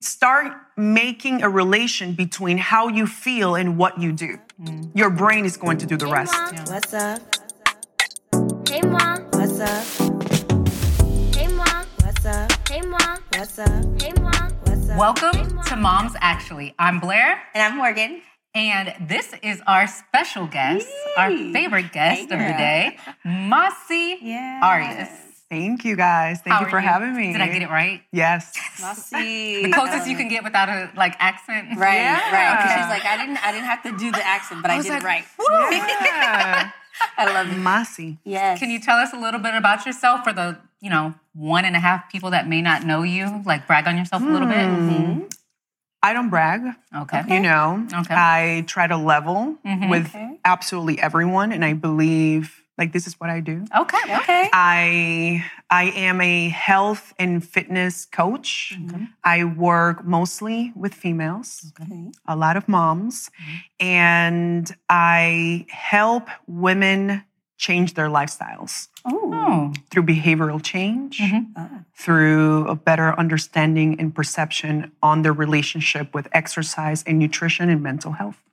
start making a relation between how you feel and what you do. Your brain is going to do the rest. Yeah. What's up? Hey, Mom. What's up? Hey, Mom. What's up? Hey, Mom. What's up? Hey, Mom. What's up? Welcome to Moms Actually. I'm Blair, And I'm Morgan. and this is our special guest, our favorite guest of the day, Masi Yes. Arias. Thank you, guys. Thank How you are for having me. Did I get it right? Yes. Masi. The closest you can get without a accent. Right, Yeah. right. Because she's like, I didn't have to do the accent, but I was did like, it right. Yeah. I love it. Masi. Yes. Can you tell us a little bit about yourself for the 1.5 people that may not know you? Like brag on yourself a little bit. Mm-hmm. I don't brag. Okay. You know, Okay. I try to level with Okay. absolutely everyone, and I believe this is what I do. Okay. Okay. I am a health and fitness coach. I work mostly with females, Okay. a lot of moms, and I help women change their lifestyles Oh. through behavioral change, through a better understanding and perception on their relationship with exercise and nutrition and mental health.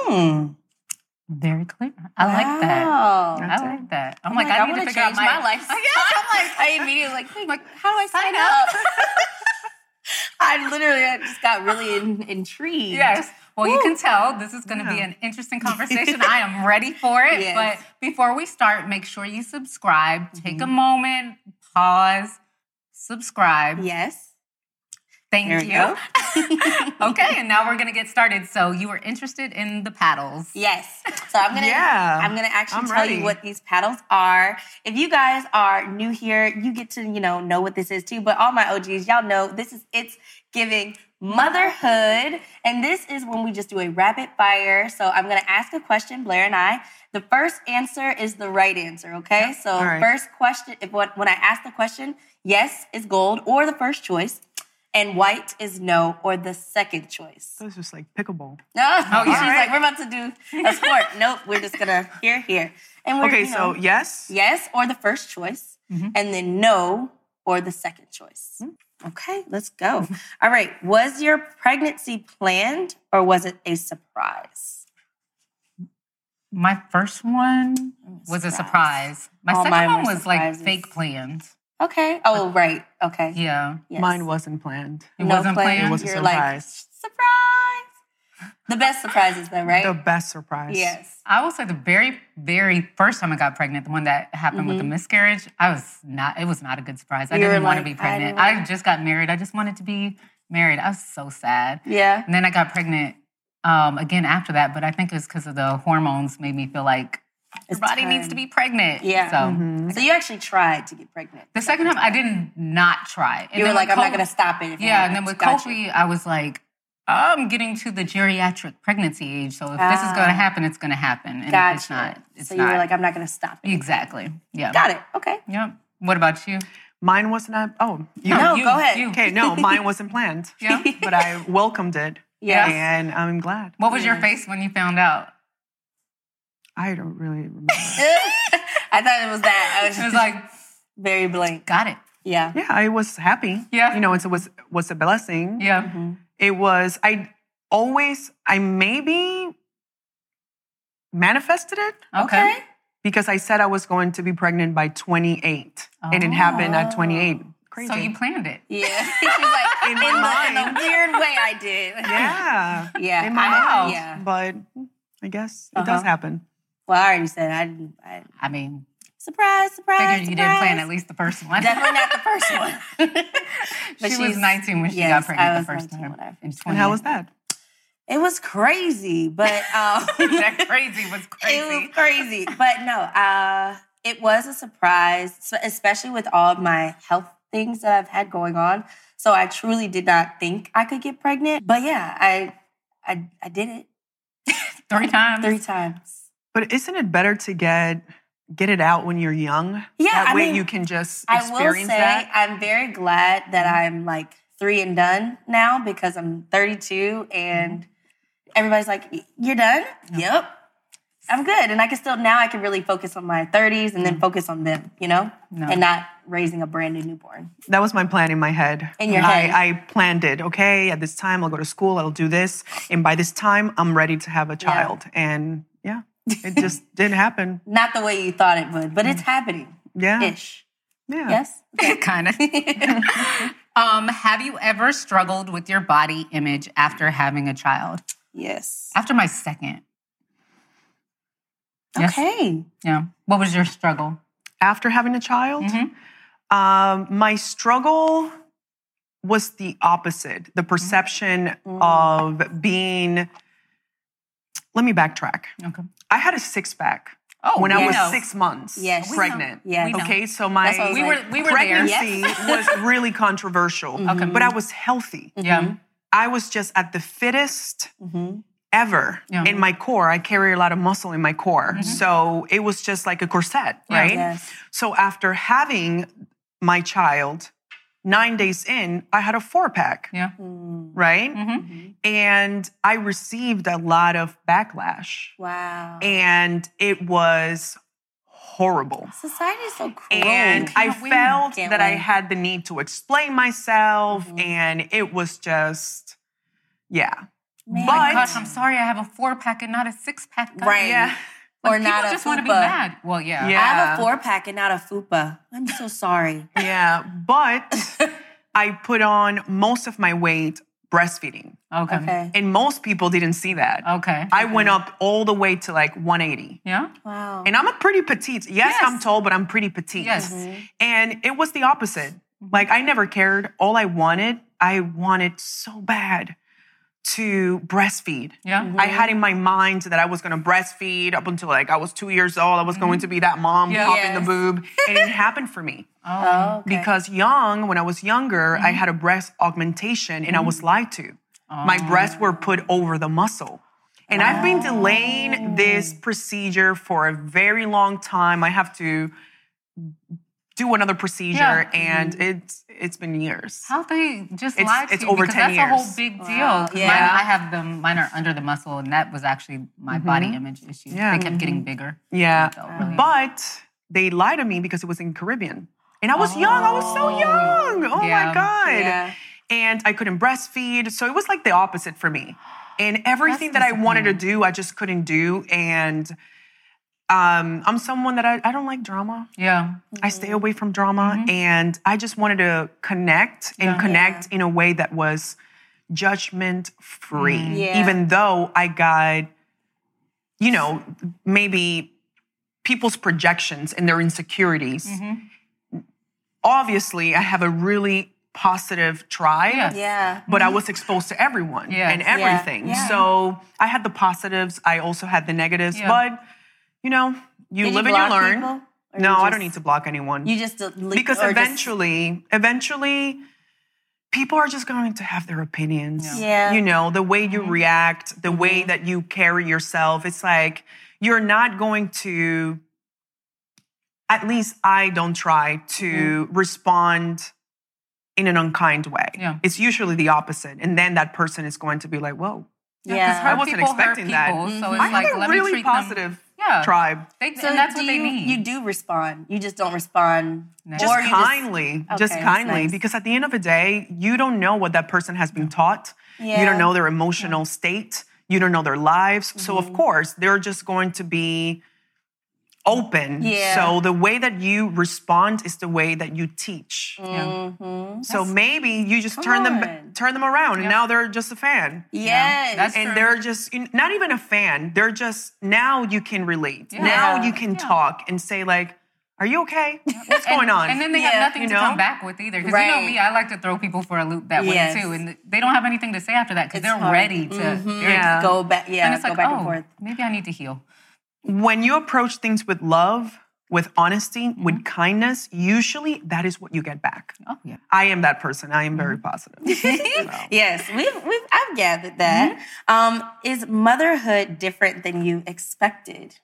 Very clear. I like that. Wow. I like that. I'm I'm like, like, I I need to want to figure out change my life. I immediately like, how do I sign up? I just got really intrigued. Yes. Well, you can tell this is going to be Yeah. an interesting conversation. I am ready for it. Yes. But before we start, make sure you subscribe. Take a moment, pause, subscribe. Yes. Thank There we you. Okay, and now we're going to get started. So you were interested in the paddles. Yes. So I'm gonna actually I'm tell ready. you what these paddles are. If you guys are new here, you get to know what this is too. But all my OGs, y'all know it's giving motherhood, and this is when we just do a rapid fire. So I'm gonna ask a question, Blair and I. The first answer is the right answer. Okay. So All right. first question, when I ask the question, yes is gold or the first choice. And white is no, or the second choice. So it's just like pickleball. No, she's right. like, we're about to do a sport. Nope, we're just gonna here. And we're, Okay, so yes. yes, or the first choice, and then no, or the second choice. Okay, let's go. All right, was your pregnancy planned, or was it a surprise? My first one was a surprise. My All second mine one were was like surprises. fake planned. Okay. Oh, right. Okay. Yeah. Yes. Mine wasn't planned. It wasn't planned? It was a You're surprise. like, surprise. The best surprises, though, right? The best surprise. Yes. I will say the very, very first time I got pregnant, the one that happened with the miscarriage, it was not a good surprise. I You were didn't want to like, be pregnant. I I just got married. I just wanted to be married. I was so sad. Yeah. And then I got pregnant again after that, but I think it was because of the hormones made me feel like your It's body time. needs to be pregnant. Yeah. So So you actually tried to get pregnant. the second time I did not try. And You were then like, with I'm not Kobe- going to stop it. If it Yeah, and then happens. with Gotcha. Kofi, I was like, I'm getting to the geriatric pregnancy age. So if this is going to happen, it's going to happen. And if it's not, it's so not. you were like, I'm not going to stop it. Exactly. Yeah. Got it. Okay. Yep. What about you? Mine was not. Oh, you. No, you, go ahead. you. Okay, no, mine wasn't planned. Yeah. But I welcomed it. Yes. And I'm glad. What was your face when you found out? I don't really remember. I thought it was that. I was It was just like, very blank. got it. Yeah. Yeah, I was happy. Yeah. It was a blessing. Yeah. It was. I maybe manifested it Okay. because I said I was going to be pregnant by 28, and it happened at 28. Crazy. So you planned it. Yeah. She's like, in my the weird way I did. Yeah. Yeah. In my Wow. mind. Yeah. But I guess it does happen. Well, I already said I I mean, surprise. figured you didn't plan at least the first one. Definitely not the first one. But She was she's- 19 when she yes, got I pregnant the was first 19 time. when I- In 20. And how was that? It was crazy, but That crazy was crazy. It was crazy. But no, it was a surprise, especially with all of my health things that I've had going on. So I truly did not think I could get pregnant. But yeah, I did it 3 times. 3 times. But isn't it better to get it out when you're young? Yeah, That I way mean, you can just I will experience say that. I'm very glad that I'm like 3 and done now because I'm 32 and everybody's like, "You're done?" Yep. I'm good. And I can really focus on my 30s and then focus on them, and not raising a brand new newborn. That was my plan in my head. In your head. I planned it. Okay, at this time, I'll go to school, I'll do this. And by this time, I'm ready to have a child. And it just didn't happen. Not the way you thought it would, but it's happening. Yeah. Ish. Yeah. Yes? Kind of. Have you ever struggled with your body image after having a child? Yes. After my second. Okay. Yeah. What was your struggle? After having a child, my struggle was the opposite. The perception of being... Let me backtrack. Okay. I had a six-pack. When I was 6 months pregnant. Yes. Okay, so my we were pregnancy was really controversial. But I was healthy. Yeah. I was just at the fittest ever in my core. I carry a lot of muscle in my core. So it was just like a corset, right? Yes. So after having my child, 9 days in, I had a 4-pack. Yeah. Right? And I received a lot of backlash. Wow. And it was horrible. Society is so cruel. And I felt Can't that I win. had the need to explain myself. And it was just, Man. But, Gosh, I'm sorry I have a 4-pack and not a 6-pack. Right. yeah. Or People not a just want to be fupa. mad. Well, yeah. Yeah. I have a 4-pack and not a fupa. I'm so sorry. Yeah. But I put on most of my weight breastfeeding. Okay. And most people didn't see that. Okay. I went up all the way to like 180. Yeah? Wow. And I'm a pretty petite. Yes, Yes. I'm tall, but I'm pretty petite. Yes. And it was the opposite. Like, I never cared. All I wanted so bad to breastfeed. Yeah. I had in my mind that I was going to breastfeed up until like I was 2 years old. I was going to be that mom Yeah. popping the Yes. boob. And it happened for me. Oh, okay. Because when I was younger, I had a breast augmentation and I was lied to. My breasts were put over the muscle. And I've been delaying this procedure for a very long time. I have to do another procedure and it's been years. How they just It's- lied to it's you? over Because 10 that's a whole years. big deal. 'Cause Yeah. I have them, mine are under the muscle, and that was actually my body image issue. Yeah. They kept getting bigger. Yeah. It felt really- But they lied to me because it was in Caribbean. And I was young. I was so young. Oh Yeah. my God. Yeah. And I couldn't breastfeed. So it was like the opposite for me. And everything That's that I wanted to do, I just couldn't do. And I'm someone that I don't like drama. Yeah. I stay away from drama. And I just wanted to connect and connect in a way that was judgment free. Yeah. Even though I got, maybe people's projections and their insecurities. Obviously, I have a really positive tribe. Yes. Yeah. But I was exposed to everyone Yes. and everything. Yeah. So I had the positives. I also had the negatives. Yeah. But, you Did live you and you block learn. people? Or No, you I just- don't need to block anyone. You just Because eventually, people are just going to have their opinions. Yeah. The way you react, the way that you carry yourself. It's like you're not going to, at least I don't try to respond in an unkind way. Yeah. It's usually the opposite. And then that person is going to be like, whoa, Yeah. Hurt I wasn't people expecting hurt that. people, So it's I like, have a let me really treat positive them. Yeah. tribe. And So that's do what they need. You do respond. You just don't respond. No. Just Or you kindly, just Okay, kindly, nice. because at the end of the day, you don't know what that person has been taught. Yeah. You don't know their emotional state. You don't know their lives. So of course, they're just going to be open. Yeah. So the way that you respond is the way that you teach. So maybe you just turn them around, and now they're just a fan. Yes. That's And true. they're just not even a fan. They're just, now you can relate. Yeah. Now you can talk and say like, are you okay? What's going on? And then they Yeah. have nothing You to know? come back with either. Because you know Right. me, I like to throw people for a loop that Yes. way too. And they don't have anything to say after that because It's they're hard. ready to. They're Yeah. Go back. Yeah. And it's go like, back oh, and forth. maybe I need to heal. When you approach things with love, with honesty, with kindness, usually that is what you get back. Oh, yeah. I am that person. I am very positive. Yes, I've gathered that. Is motherhood different than you expected?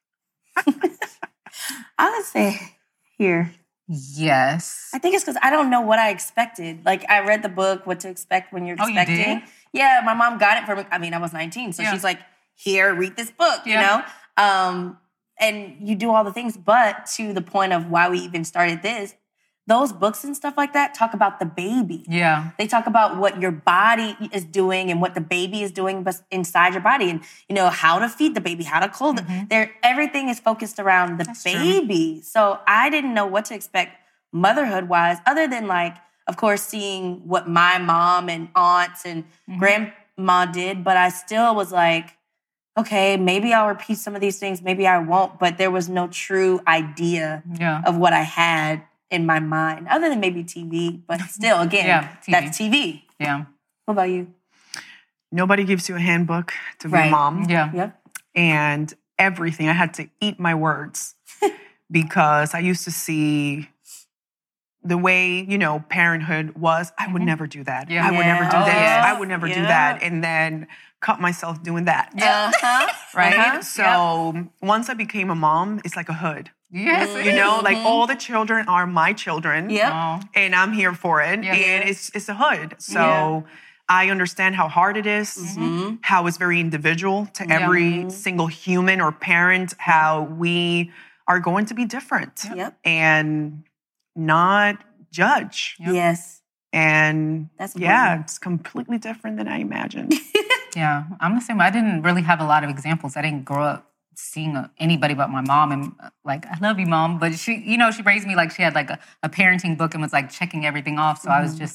I would say here. Yes. I think it's because I don't know what I expected. Like, I read the book, What to Expect When You're Oh, you Expecting. did? Yeah, my mom got it for me. I mean, I was 19, so Yeah. she's like, here, read this book, Yeah. And you do all the things, but to the point of why we even started this, those books and stuff like that talk about the baby. Yeah. They talk about what your body is doing and what the baby is doing inside your body, and how to feed the baby, how to clothe it. Everything is focused around the baby. True. So I didn't know what to expect motherhood wise, other than of course, seeing what my mom and aunts and grandma did. But I still was like, okay, maybe I'll repeat some of these things, maybe I won't. But there was no true idea of what I had in my mind, other than maybe TV. But still, again, that's TV. Yeah. What about you? Nobody gives you a handbook to be a mom. Yeah. And everything, I had to eat my words because I used to see the way, parenthood was. I would never do that. Yeah. I would never do this. Yes. I would never do that. And then cut myself doing that. Right? So once I became a mom, it's like a hood. Yes. All the children are my children. And I'm here for it. Yeah. And it's a hood. So I understand how hard it is, how it's very individual to every single human or parent, how we are going to be different and not judge. Yes. And that's amazing. It's completely different than I imagined. Yeah, I'm the same. I didn't really have a lot of examples. I didn't grow up seeing anybody but my mom, and I love you, Mom. But she, she raised me she had a parenting book and was checking everything off. So I was just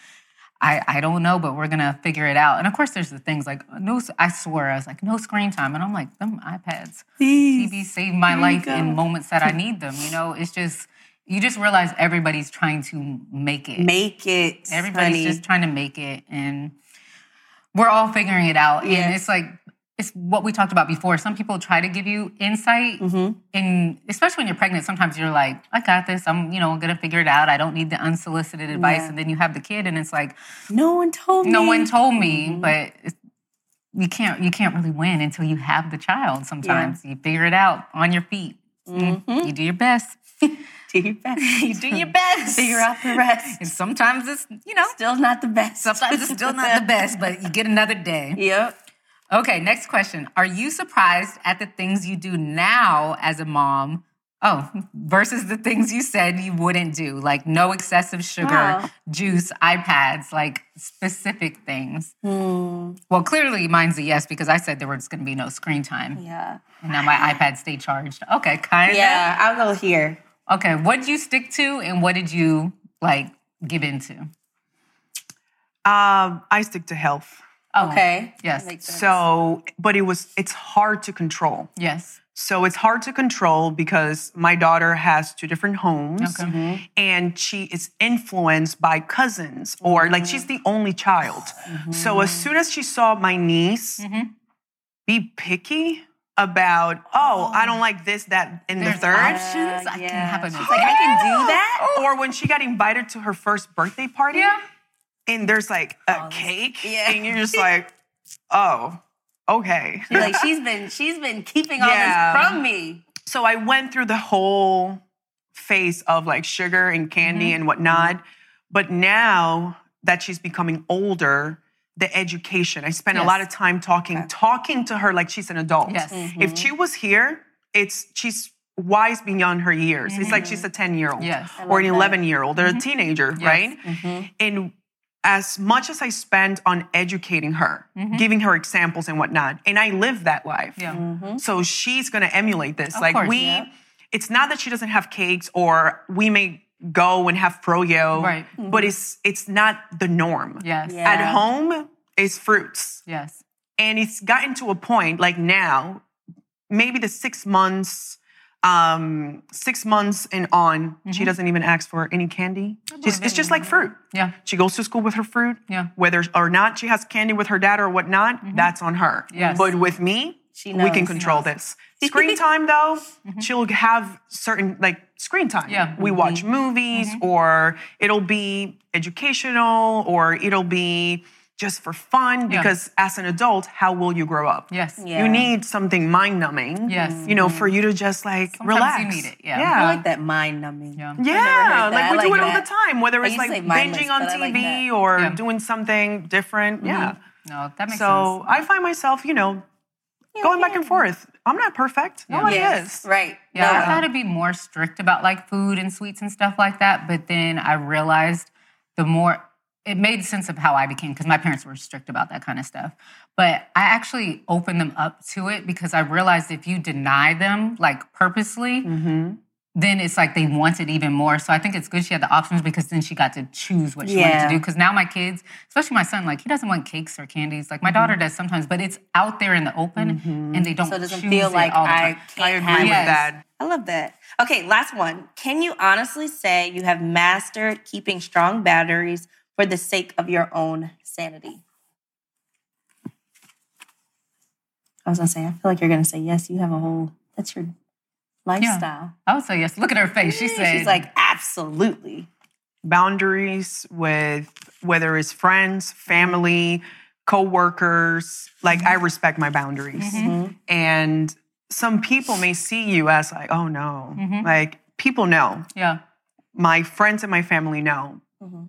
I don't know, but we're gonna figure it out. And of course, there's the things no. I swear, I was no screen time, and I'm them iPads, TV save my life in moments that I need them. It's just. You just realize everybody's trying to make it. Everybody's just trying to make it, and we're all figuring it out. And it's what we talked about before. Some people try to give you insight, and especially when you're pregnant, sometimes you're I got this. I'm, gonna figure it out. I don't need the unsolicited advice. And then you have the kid, and it's no one told me. No one told me, but you can't really win until you have the child. Sometimes you figure it out on your feet. You do your best. Do your best. You do your best. Figure out the rest. And sometimes it's, still not the best. Sometimes it's still not the best, but you get another day. Yep. Okay, next question. Are you surprised at the things you do now as a mom? Versus the things you said you wouldn't do, no excessive sugar, juice, iPads, specific things. Well, clearly mine's a yes because I said there was going to be no screen time. Yeah. And now my iPad stayed charged. Okay, kind of. Yeah, I'll go here. Okay, what did you stick to and what did you, give into? I stick to health. Okay. Yes. So, but it's hard to control. Yes. So it's hard to control because my daughter has 2 different homes and she is influenced by cousins or she's the only child. So as soon as she saw my niece be picky about, I don't like this, that, and the third. Options. I can have a I can do that? Or when she got invited to her first birthday party and there's a cake and you're just okay. She's been keeping all this from me. So I went through the whole phase of sugar and candy and whatnot. But now that she's becoming older, the education, I spent a lot of time talking to her like she's an adult. Yes. If she was here, she's wise beyond her years. It's she's a 10-year-old or an 11-year-old or a teenager, right? And as much as I spend on educating her, giving her examples and whatnot, and I live that life. Yeah. So she's going to emulate this. Of course, it's not that she doesn't have cakes or we may go and have froyo, but it's not the norm. Yes. Yeah. At home, it's fruits. Yes. And it's gotten to a point now, maybe the 6 months, 6 months and on, she doesn't even ask for any candy. It's just like fruit. Yeah. She goes to school with her fruit. Yeah. Whether or not she has candy with her dad or whatnot, that's on her. Yes. But with me, we can control this. Screen time, though, she'll have certain, screen time. Yeah. We watch movies, or it'll be educational, or it'll be just for fun, because as an adult, how will you grow up? Yes. Yeah. You need something mind-numbing, for you to just Sometimes relax. you need it, I like that mind-numbing. Yeah. Yeah, we do it all that. the time, whether I it's used to say mindless, binging on but I like TV that. or doing something different. Yeah. No, that makes sense. So I find myself, going back and forth. I'm not perfect. Nobody Yes, is. right. Yeah, No, I thought to be more strict about like food and sweets and stuff like that. But then I realized the more it made sense of how I became because my parents were strict about that kind of stuff. But I actually opened them up to it because I realized if you deny them like purposely, then it's like they want it even more. So I think it's good she had the options because then she got to choose what she wanted to do. Because now my kids, especially my son, like he doesn't want cakes or candies. Like my daughter does sometimes, but it's out there in the open and they don't so it doesn't choose feel it like all the I time. can't I agree have with it. that. I love that. Okay, last one. Can you honestly say you have mastered keeping strong boundaries for the sake of your own sanity? I was gonna say, I feel like you're gonna say yes. You have a whole, that's your lifestyle. I would say yes. Look at her face. She said, She's like, absolutely. Boundaries with whether it's friends, family, co-workers. Like I respect my boundaries. And some people may see you as like, oh no. Like people know. yeah. My friends and my family know.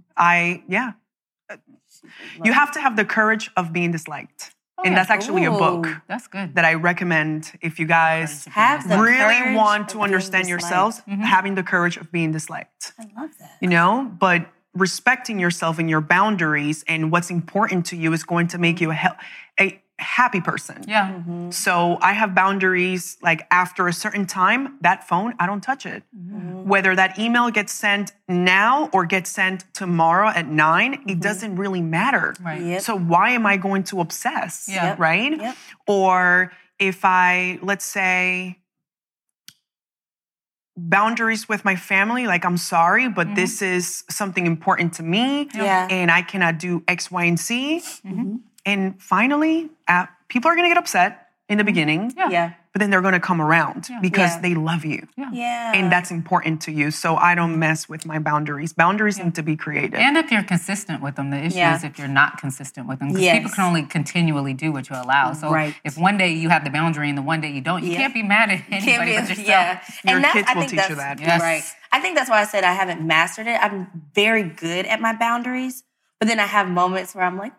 You have to have the courage of being disliked. And that's actually a book Ooh. That's good. that I recommend if you guys Have the really courage want of to being understand disliked. yourselves, having the courage of being disliked. I love that. You know, but respecting yourself and your boundaries and what's important to you is going to make you a happy person. Yeah. So I have boundaries, like after a certain time, that phone, I don't touch it. Whether that email gets sent now or gets sent tomorrow at 9, it doesn't really matter. Right. Yep. So why am I going to obsess? Yeah. Yep. Right? Yep. Or if I, let's say, boundaries with my family, like I'm sorry, but this is something important to me Yeah. and I cannot do X, Y, and Z. And finally, people are going to get upset in the beginning, Yeah. but then they're going to come around because Yeah. they love you. Yeah. And that's important to you. So I don't mess with my boundaries. Boundaries need to be created. And if you're consistent with them, the issue Yeah. is if you're not consistent with them. Because Yes. people can only continually do what you allow. So Right. if one day you have the boundary and the one day you don't, you can't be mad at anybody but yourself. Yeah. Your And that's, kids I will think teach you that's that. Yes. right. I think that's why I said I haven't mastered it. I'm very good at my boundaries, but then I have moments where I'm like,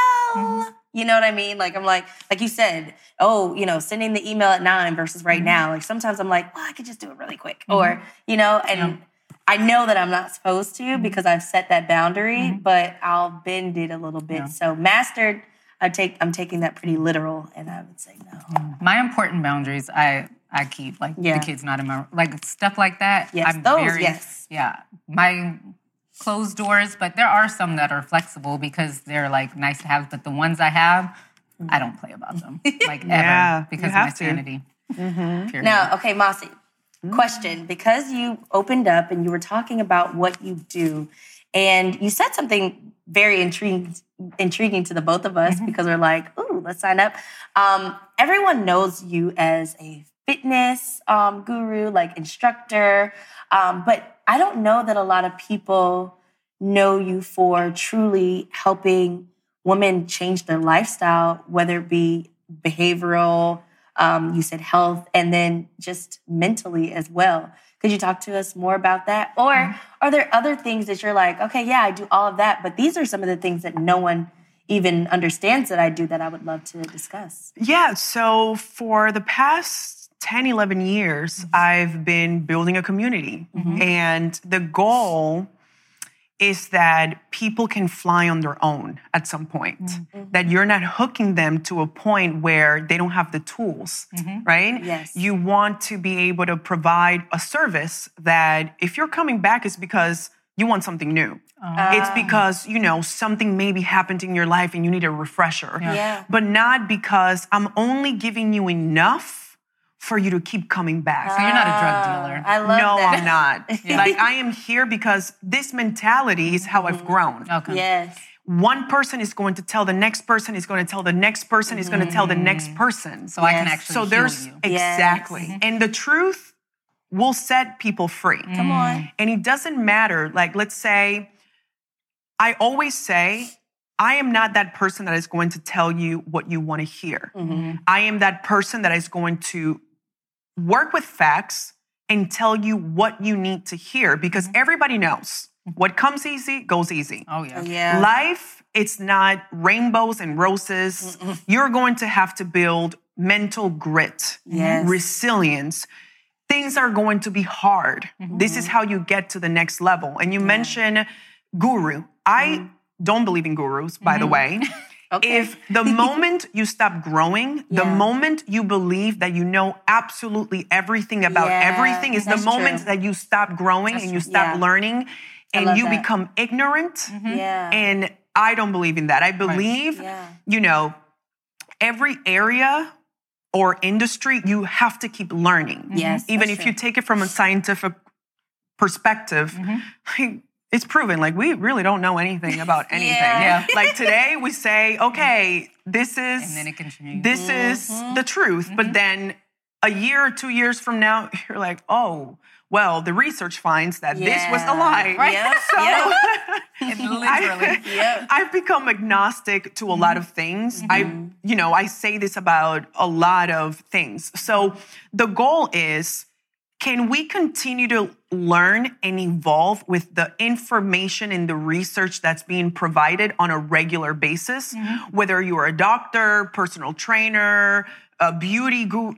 well, you know what I mean? Like I'm like you said, sending the email at 9 versus right now. Like sometimes I'm like, well, I could just do it really quick. Or, and I know that I'm not supposed to because I've set that boundary, but I'll bend it a little bit. So mastered, I'm taking that pretty literal, and I would say no. My important boundaries, I keep, like Yeah. the kids not in my, like stuff like that. Yes, those, yes. Yeah. My closed doors, but there are some that are flexible because they're like nice to have, but the ones I have, I don't play about them. Like Yeah, ever because you of my have to. sanity. Period. Now, okay, Mossy, question. Because you opened up and you were talking about what you do, and you said something very intriguing to the both of us because we're like, ooh, let's sign up. Everyone knows you as a fitness guru, like instructor, but I don't know that a lot of people know you for truly helping women change their lifestyle, whether it be behavioral, you said health, and then just mentally as well. Could you talk to us more about that? Or are there other things that you're like, okay, yeah, I do all of that, but these are some of the things that no one even understands that I do that I would love to discuss? Yeah, so for the past 10, 11 years, I've been building a community. And the goal is that people can fly on their own at some point. That you're not hooking them to a point where they don't have the tools, right? Yes. You want to be able to provide a service that if you're coming back, it's because you want something new. It's because, something maybe happened in your life and you need a refresher. Yeah. But not because I'm only giving you enough for you to keep coming back. So you're not a drug dealer. I love No, that. I'm not. Like, I am here because this mentality is how I've grown. Okay. Yes. One person is going to tell the next person, is going to tell the next person, is going to tell the next person. So I can Yes. actually So heal there's, you. exactly. And the truth will set people free. Come on. And it doesn't matter. Like, let's say, I always say, I am not that person that is going to tell you what you want to hear. I am that person that is going to work with facts and tell you what you need to hear because everybody knows what comes easy goes easy. Oh, yeah. Yeah. Life, it's not rainbows and roses. You're going to have to build mental grit, Yes. resilience. Things are going to be hard. This is how you get to the next level. And you mentioned guru. I don't believe in gurus, by the way. Okay. If the moment you stop growing, the Yeah. moment you believe that you know absolutely everything about Yeah, everything is the that's moment true. that you stop growing and you stop Yeah. learning and love you that. become ignorant. Yeah. And I don't believe in that. I believe, Yeah. you know, every area or industry, you have to keep learning. Yes, Even that's if you true. take it from a scientific perspective, like, it's proven, like, we really don't know anything about anything. Yeah. Like today we say, okay, this is And then it can change. this is the truth. But then a year or 2 years from now, you're like, oh, well, the research finds that this was a lie. Right. Yep. So Literally. Yep. I've become agnostic to a lot of things. I say this about a lot of things. So the goal is, can we continue to learn and evolve with the information and the research that's being provided on a regular basis? Whether you're a doctor, personal trainer, a beauty beauty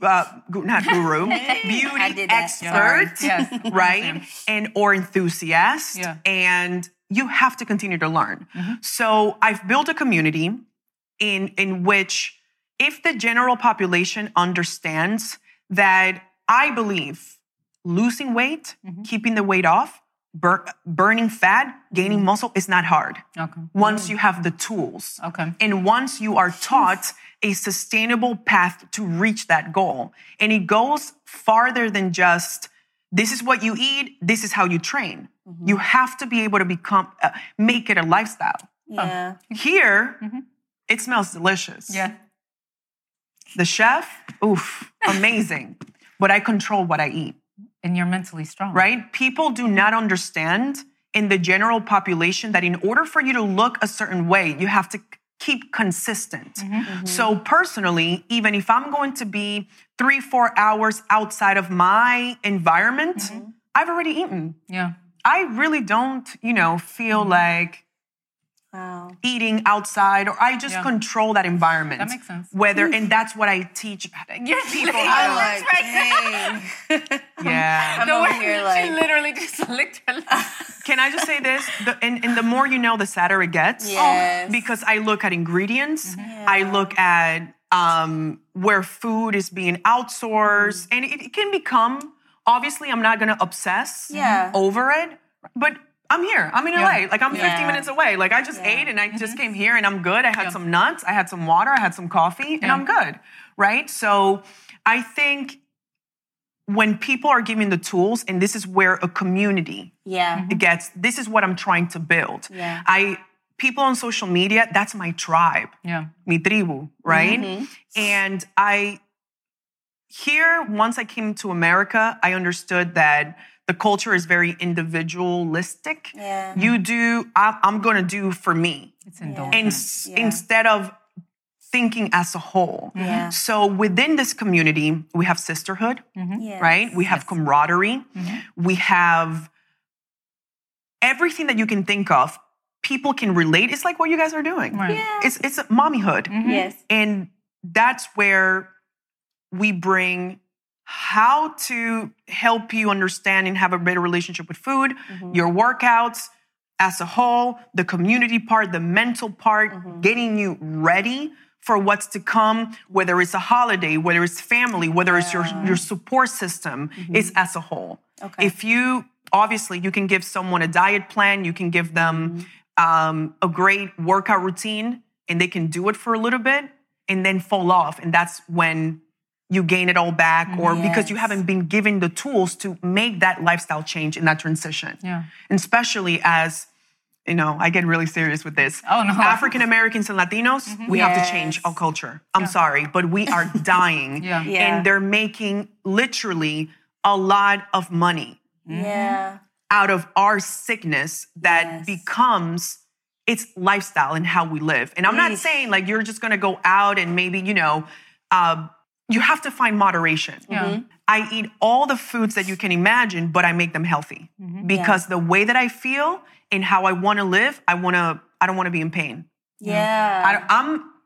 did that. expert, Yes. right? And or enthusiast. Yeah. And you have to continue to learn. So I've built a community in which, if the general population understands that, I believe losing weight, keeping the weight off, burning fat, gaining muscle is not hard. Okay. Once you have the tools. Okay. And once you are taught a sustainable path to reach that goal. And it goes farther than just, this is what you eat, this is how you train. You have to be able to make it a lifestyle. Yeah. Here, it smells delicious. Yeah. The chef, oof, amazing. But I control what I eat. And you're mentally strong. Right? People do not understand in the general population that in order for you to look a certain way, you have to keep consistent. So personally, even if I'm going to be 3-4 hours outside of my environment, I've already eaten. Yeah. I really don't, feel like Wow. eating outside, or I just control that environment. That makes sense. And that's what I teach people. I'm like, dang. Yeah. I'm over here She like, literally just licked her lips. Can I just say this? And the more you know, the sadder it gets. Yes. Because I look at ingredients. I look at where food is being outsourced. And it can become, obviously, I'm not going to obsess over it. But I'm here. I'm in LA. Like, I'm 50 minutes away. Like, I just ate and I just came here and I'm good. I had some nuts. I had some water. I had some coffee and I'm good. Right? So I think when people are given the tools, and this is where a community gets, this is what I'm trying to build. Yeah. People on social media, that's my tribe. Yeah. Mi tribu, right? And once I came to America, I understood that the culture is very individualistic. Yeah. You do, I'm going to do for me. It's indulgent. And instead of thinking as a whole. Yeah. So within this community, we have sisterhood, Yes. right? We have camaraderie. We have everything that you can think of. People can relate. It's like what you guys are doing. Right. Yeah. It's a mommyhood. Yes. And that's where we bring how to help you understand and have a better relationship with food, your workouts as a whole, the community part, the mental part, getting you ready for what's to come, whether it's a holiday, whether it's family, whether it's your support system, it's as a whole. Okay. If obviously, you can give someone a diet plan, you can give them a great workout routine, and they can do it for a little bit and then fall off. And that's when you gain it all back, or because you haven't been given the tools to make that lifestyle change in that transition. Yeah. And especially as, I get really serious with this. Oh, no. African Americans and Latinos, we have to change our culture. I'm sorry, but we are dying. Yeah. Yeah. And they're making literally a lot of money Yeah. out of our sickness that becomes its lifestyle and how we live. And I'm not saying like you're just going to go out and maybe, you have to find moderation. Yeah. I eat all the foods that you can imagine, but I make them healthy because the way that I feel and how I want to live, I don't want to be in pain. Yeah.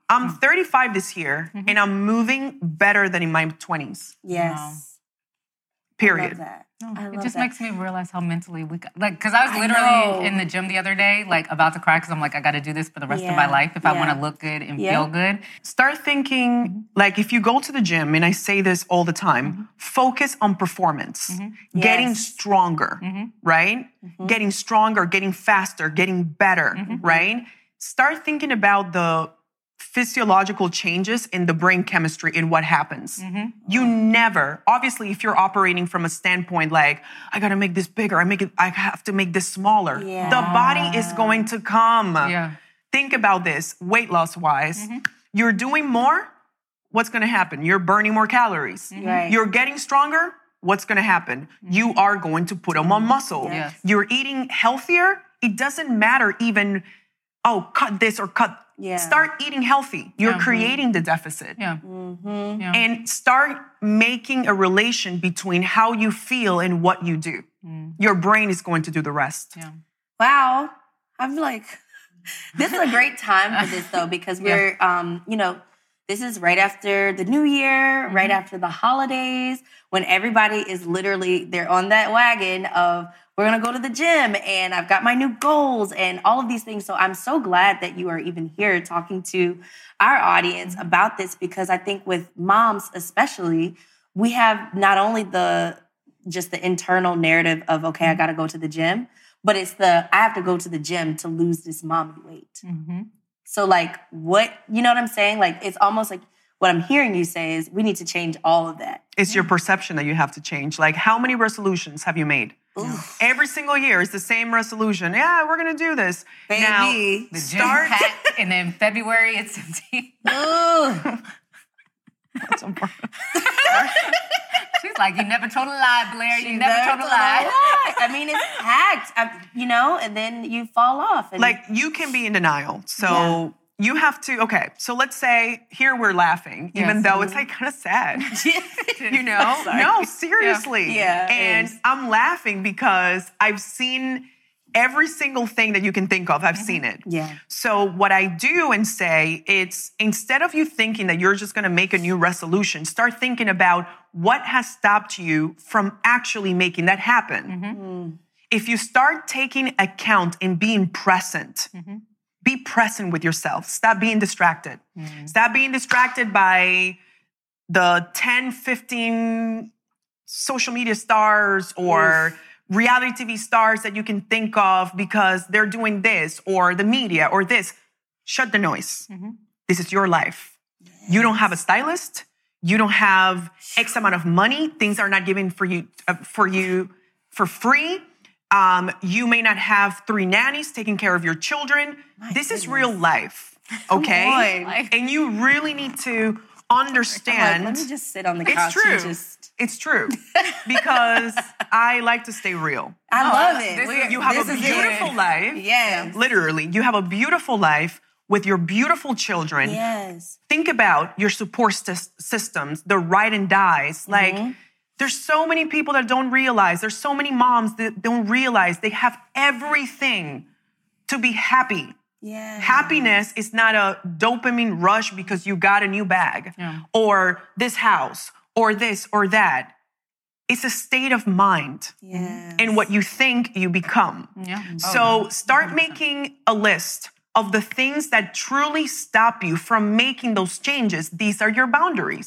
I'm 35 this year, and I'm moving better than in my 20s. Yes. Period. I love that. I It love just that. makes me realize how mentally weak. Like, because I was I literally know. in the gym the other day, like about to cry because I'm like, I got to do this for the rest of Yeah. my life if I Yeah. want to look good and Yeah. feel good. Start thinking, like, if you go to the gym, and I say this all the time, focus on performance, getting Yes. stronger, right? Getting stronger, getting faster, getting better, right? Start thinking about the physiological changes in the brain chemistry and what happens. You never, obviously, if you're operating from a standpoint like, I gotta make this bigger, I have to make this smaller. Yeah. The body is going to come. Yeah. Think about this, weight loss wise. You're doing more, what's gonna happen? You're burning more calories. Right. You're getting stronger, what's gonna happen? You are going to put on more muscle. Yes. You're eating healthier, it doesn't matter even, oh, cut this or cut. Yeah. Start eating healthy. You're creating the deficit. Yeah. Yeah. And start making a relation between how you feel and what you do. Your brain is going to do the rest. Yeah. Wow. I'm like, this is a great time for this though, because we're, this is right after the new year, right after the holidays, when everybody is literally, they're on that wagon of, we're going to go to the gym and I've got my new goals and all of these things. So I'm so glad that you are even here talking to our audience about this, because I think with moms especially, we have not only just the internal narrative of, okay, I got to go to the gym, but it's I have to go to the gym to lose this mommy weight. So like what, you know what I'm saying? Like, it's almost like what I'm hearing you say is we need to change all of that. It's your perception that you have to change. Like, how many resolutions have you made? Every single year is the same resolution. Yeah, we're going to do this. Baby. Now, The gym start. packed, and then February it's empty. Ugh. She's like, you never told a lie, Blair. You never told a lie. I mean, it's packed, and then you fall off. And Like, you can be in denial. So you have to, okay, so let's say here we're laughing, even Yes. though it's like kind of sad. You know? No, seriously. Yeah, it And is. I'm laughing because I've seen every single thing that you can think of. I've seen it. Yeah. So what I do and say, it's instead of you thinking that you're just going to make a new resolution, start thinking about what has stopped you from actually making that happen. If you start taking account and being present, be present with yourself. Stop being distracted. Stop being distracted by the 10, 15 social media stars or reality TV stars that you can think of because they're doing this, or the media or this. Shut the noise. This is your life. You don't have a stylist. You don't have X amount of money. Things are not given for you for free. You may not have 3 nannies taking care of your children. This is real life, okay? on. And you really need to understand. Let me just sit on the It's couch true. and just. It's true. Because I like to stay real. I love it. You have This a is beautiful it. life. Yes. Literally, you have a beautiful life with your beautiful children. Yes. Think about your support systems, the ride and dies. Like, there's so many people that don't realize, there's so many moms that don't realize they have everything to be happy. Yeah. Happiness is not a dopamine rush because you got a new bag or this house or this or that. It's a state of mind. Yeah. And what you think, you become. Yeah. So start making a list of the things that truly stop you from making those changes. These are your boundaries.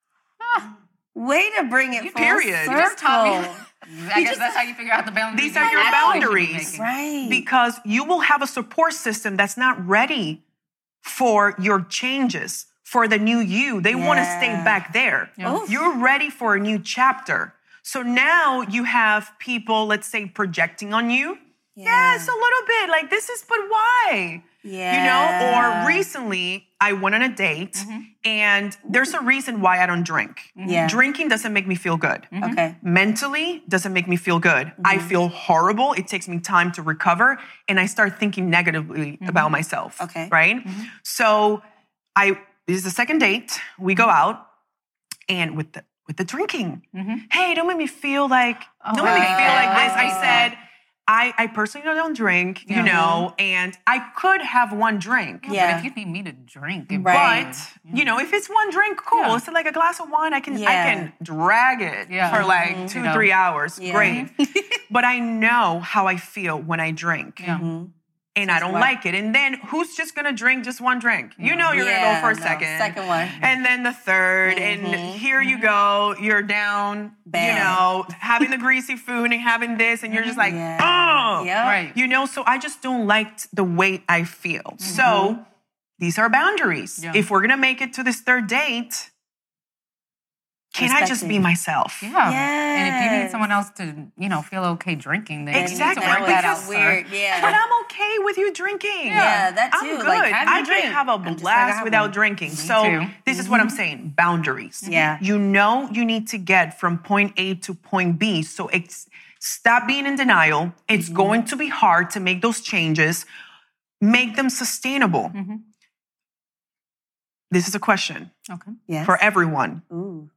Way to bring it full period. circle. You just taught me. I guess that's how you figure out the boundaries. These are your actually should be boundaries. making. Right. Because you will have a support system that's not ready for your changes, for the new you. They want to stay back there. Oof. You're ready for a new chapter. So now you have people, let's say, projecting on you. Yes, a little bit. Like, this is, but why? Yeah. You know, or recently I went on a date and there's a reason why I don't drink. Yeah. Drinking doesn't make me feel good. Okay. Mentally doesn't make me feel good. I feel horrible. It takes me time to recover and I start thinking negatively about myself. Okay. Right? So this is the second date. We go out and with the drinking. Hey, don't make me feel like this. I said, I personally don't drink, you know, and I could have one drink. Yeah. But if you need me to drink, it Right. But, you know, if it's one drink, cool. Yeah. It's like a glass of wine. I can Yeah. drag it Yeah. for like 2-3 hours. Yeah. Great. But I know how I feel when I drink. Yeah. And I don't why- like it. And then who's just gonna drink just one drink? You know you're gonna go for a second. Second one. And then the third, and here you go, you're down, Bad. you know, having the greasy food and having this, and you're just like, Yeah. oh, Yep. Right. you know, so I just don't like the way I feel. So these are boundaries. Yeah. If we're gonna make it to this third date, can I just be Respecting. myself? Yeah. And if you need Yes. someone else to, you know, feel okay drinking, then Exactly. you need to work that out. Because- Weird. Yeah. But I'm okay with you drinking. Yeah, that I'm too. good. Like, have your I drink. can have a I'm just blast like, I without have one. drinking. So too. this is what I'm saying, boundaries. Yeah. You know you need to get from point A to point B. So stop being in denial. It's going to be hard to make those changes. Make them sustainable. This is a question Okay. Yes. for everyone. Ooh.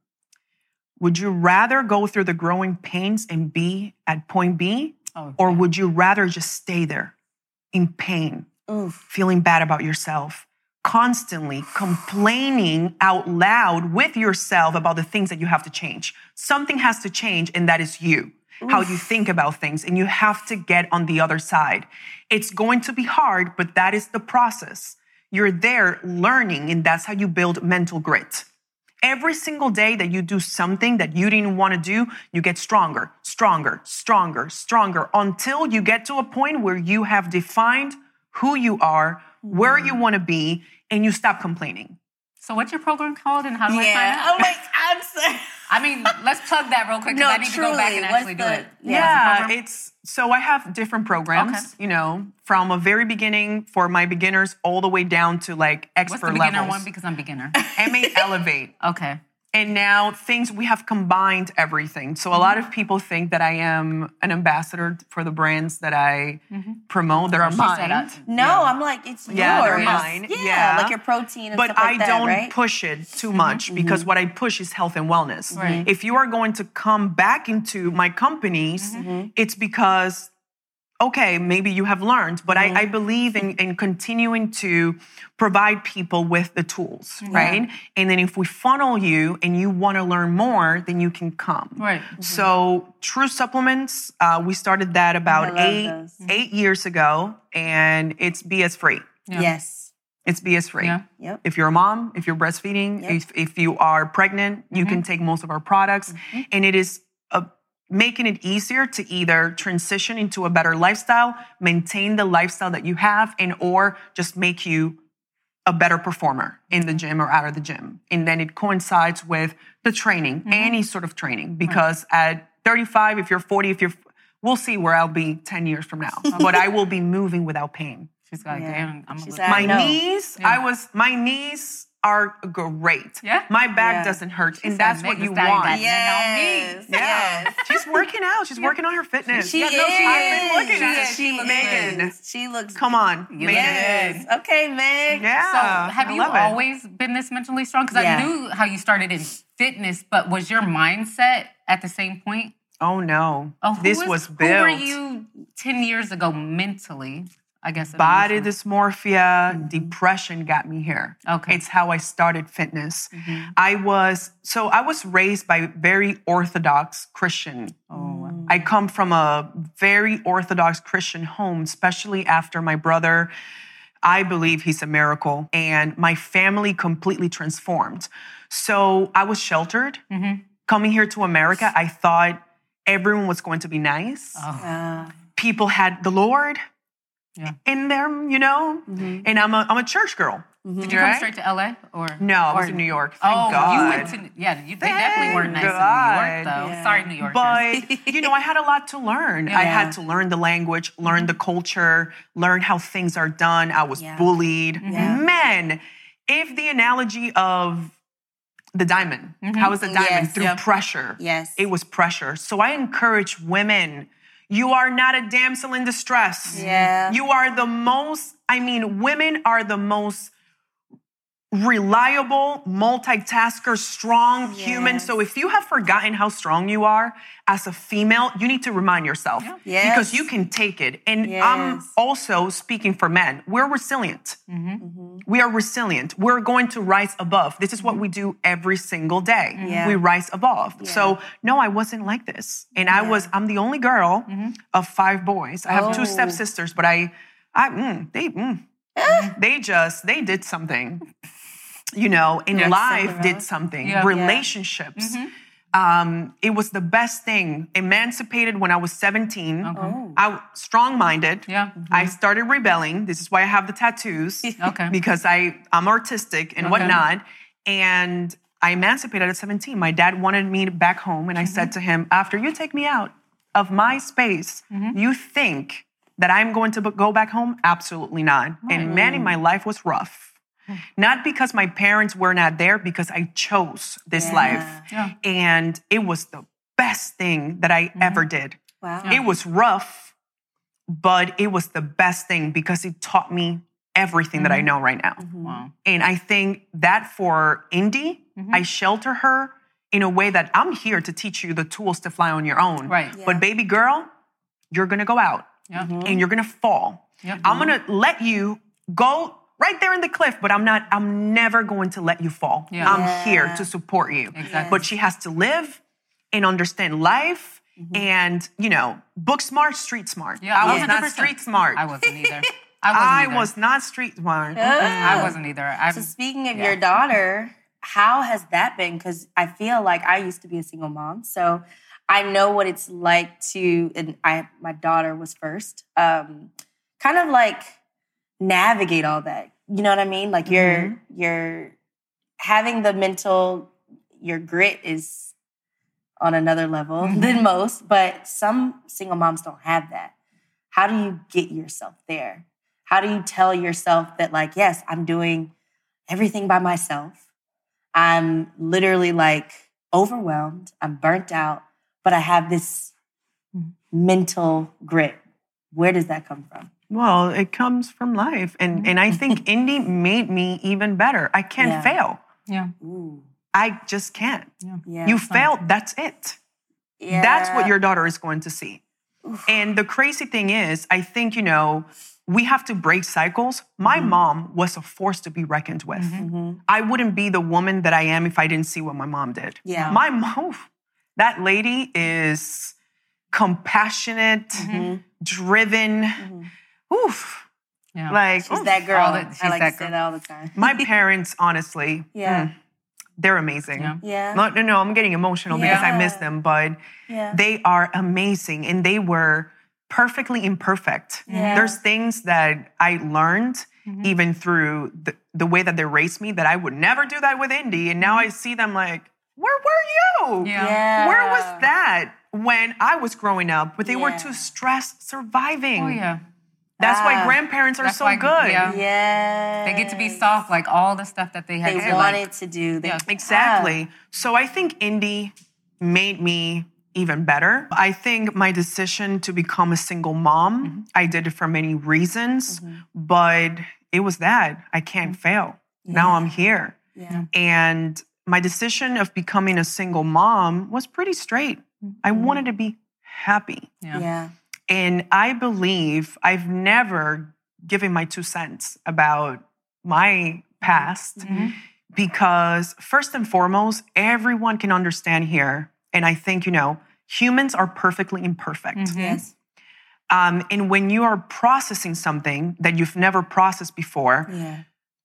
Would you rather go through the growing pains and be at point B? Oh, Or would you rather just stay there in pain, Oof. feeling bad about yourself, constantly complaining out loud with yourself about the things that you have to change? Something has to change, and that is you, how you think about things, and you have to get on the other side. It's going to be hard, but that is the process. You're there learning, and that's how you build mental grit. Every single day that you do something that you didn't want to do, you get stronger, stronger, stronger, stronger, until you get to a point where you have defined who you are, where you want to be, and you stop complaining. So what's your program called and how do I sign Yeah. up? I'm like, I'm sorry. I mean, let's plug that real quick because No, I need to go back and truly. actually do What's it. the- Yeah, program? so I have different programs, Okay. you know, from a very beginning for my beginners all the way down to like What's expert the beginner levels. one? Because I'm beginner. MA Elevate. Okay. And now we have combined everything. So a lot of people think that I am an ambassador for the brands that I promote that are She said mine. No, I'm like, it's Yeah, they're yours. mine. Yeah, Yeah. like your protein and But stuff like I that, don't right? push it too much because what I push is health and wellness. Right. If you are going to come back into my companies, it's because, okay, maybe you have learned, but I believe in continuing to provide people with the tools, right? And then if we funnel you and you want to learn more, then you can come. Right. So True Supplements, we started that about I love those. 8 years ago, and it's BS free. Yeah. Yes. It's BS free. Yeah. Yep. If you're a mom, if you're breastfeeding, Yep. if you are pregnant, you can take most of our products. And it is making it easier to either transition into a better lifestyle, maintain the lifestyle that you have, and or just make you a better performer in the gym or out of the gym. And then it coincides with the training, any sort of training, because at 35, if you're 40, we'll see where I'll be 10 years from now. But I will be moving without pain. She's like, Yeah. damn, I'm a She's little. like, My know. knees, my knees are great. Yeah? My back Yeah. doesn't hurt. And said, that's "Make what the you stallion want. got Yes. Yeah. Yes. She's working out. She's working on her fitness. She yeah, is. no, she I've been looking at it. She looks Megan. good. She looks Come on. You Megan. Yes. Okay, Meg. Yeah. So have I you love it. always been this mentally strong? Because Yeah. I knew how you started in fitness, but was your mindset at the same point? Oh no. Oh, who This is- was Who built. were you 10 years ago mentally? I guess. Body emotionally? dysmorphia, depression got me here. Okay. It's how I started fitness. I was raised by very Orthodox Christian. I come from a very Orthodox Christian home, especially after my brother. I believe he's a miracle, and my family completely transformed. So I was sheltered. Coming here to America, I thought everyone was going to be nice. People had the Lord in them, you know? And I'm a church girl. Did you come straight to LA or No, I was or- in New York. Thank Oh, God. you went to they definitely weren't nice in New York though. Yeah. Sorry, New Yorkers. But, you know, I had a lot to learn. I had to learn the language, learn the culture, learn how things are done. I was bullied. Man, if the analogy of the diamond, how is the diamond? Yes. Through Yep. pressure. Yes. It was pressure. So I encourage women, you are not a damsel in distress. Yeah. You are the most, women are the most reliable, multitasker, strong human. Yes. So if you have forgotten how strong you are as a female, you need to remind yourself Yes. because you can take it. And I'm Yes. also speaking for men. We're resilient. We are resilient. We're going to rise above. This is what we do every single day. Yeah. We rise above. So no, I wasn't like this. And I'm the only girl of 5 boys. I have 2 Oh. stepsisters, but they did something. And life something did something. Yeah. Relationships. It was the best thing. Emancipated when I was 17. Oh. I was strong-minded. Yeah. I started rebelling. This is why I have the tattoos. Okay. Because I'm artistic and whatnot. And I emancipated at 17. My dad wanted me back home. And I said to him, after you take me out of my space, you think that I'm going to go back home? Absolutely not. And man, my life was rough. Not because my parents were not there, because I chose this life. Yeah. And it was the best thing that I ever did. Wow. It was rough, but it was the best thing because it taught me everything that I know right now. Wow. And I think that for Indy, I shelter her in a way that I'm here to teach you the tools to fly on your own. Right. Yeah. But baby girl, you're going to go out Yeah. and you're going to fall. Yep. I'm going to let you go right there in the cliff, but I'm never going to let you fall. Yeah. I'm here to support you. Exactly. But she has to live and understand life and, book smart, street smart. Yeah, I was not 100%. street smart. I wasn't either. I was not street smart. I wasn't either. So speaking of your daughter, how has that been? Because I feel like I used to be a single mom, so I know what it's like to. And my daughter was first. Kind of like navigate all that. You know what I mean? Like you're having the mental. Your grit is on another level than most, but some single moms don't have that. How do you get yourself there? How do you tell yourself that, like, yes, I'm doing everything by myself. I'm literally like overwhelmed. I'm burnt out, but I have this mental grit. Where does that come from? Well, it comes from life. And I think Indy made me even better. I can't fail. Yeah. Ooh. I just can't. Yeah. You failed, that's it. Yeah. That's what your daughter is going to see. And the crazy thing is, I think, we have to break cycles. My mom was a force to be reckoned with. I wouldn't be the woman that I am if I didn't see what my mom did. Yeah. My mom, that lady is compassionate, driven. Oof. Yeah. Like, She's oof. that girl. All that- she's I like that to say girl. that all the time. My parents, honestly, Yeah. they're amazing. Yeah. Yeah. No, I'm getting emotional because I miss them, but Yeah. they are amazing and they were perfectly imperfect. Yeah. There's things that I learned even through the way that they raised me that I would never do that with Indy. And now I see them like, where were you? Yeah. Yeah. Where was that when I was growing up? But they were Yeah. too stressed surviving. Oh yeah. That's why grandparents are That's so why- good. yeah. Yeah. They get to be soft, like all the stuff that they had They to wanted to do. They, Yeah. Exactly. So I think Indy made me even better. I think my decision to become a single mom, I did it for many reasons, but it was that. I can't fail. Now I'm here. Yeah. And my decision of becoming a single mom was pretty straight. I wanted to be happy. Yeah. Yeah. And I believe I've never given my 2 cents about my past because first and foremost, everyone can understand here. And I think, humans are perfectly imperfect. Yes. And when you are processing something that you've never processed before, Yeah.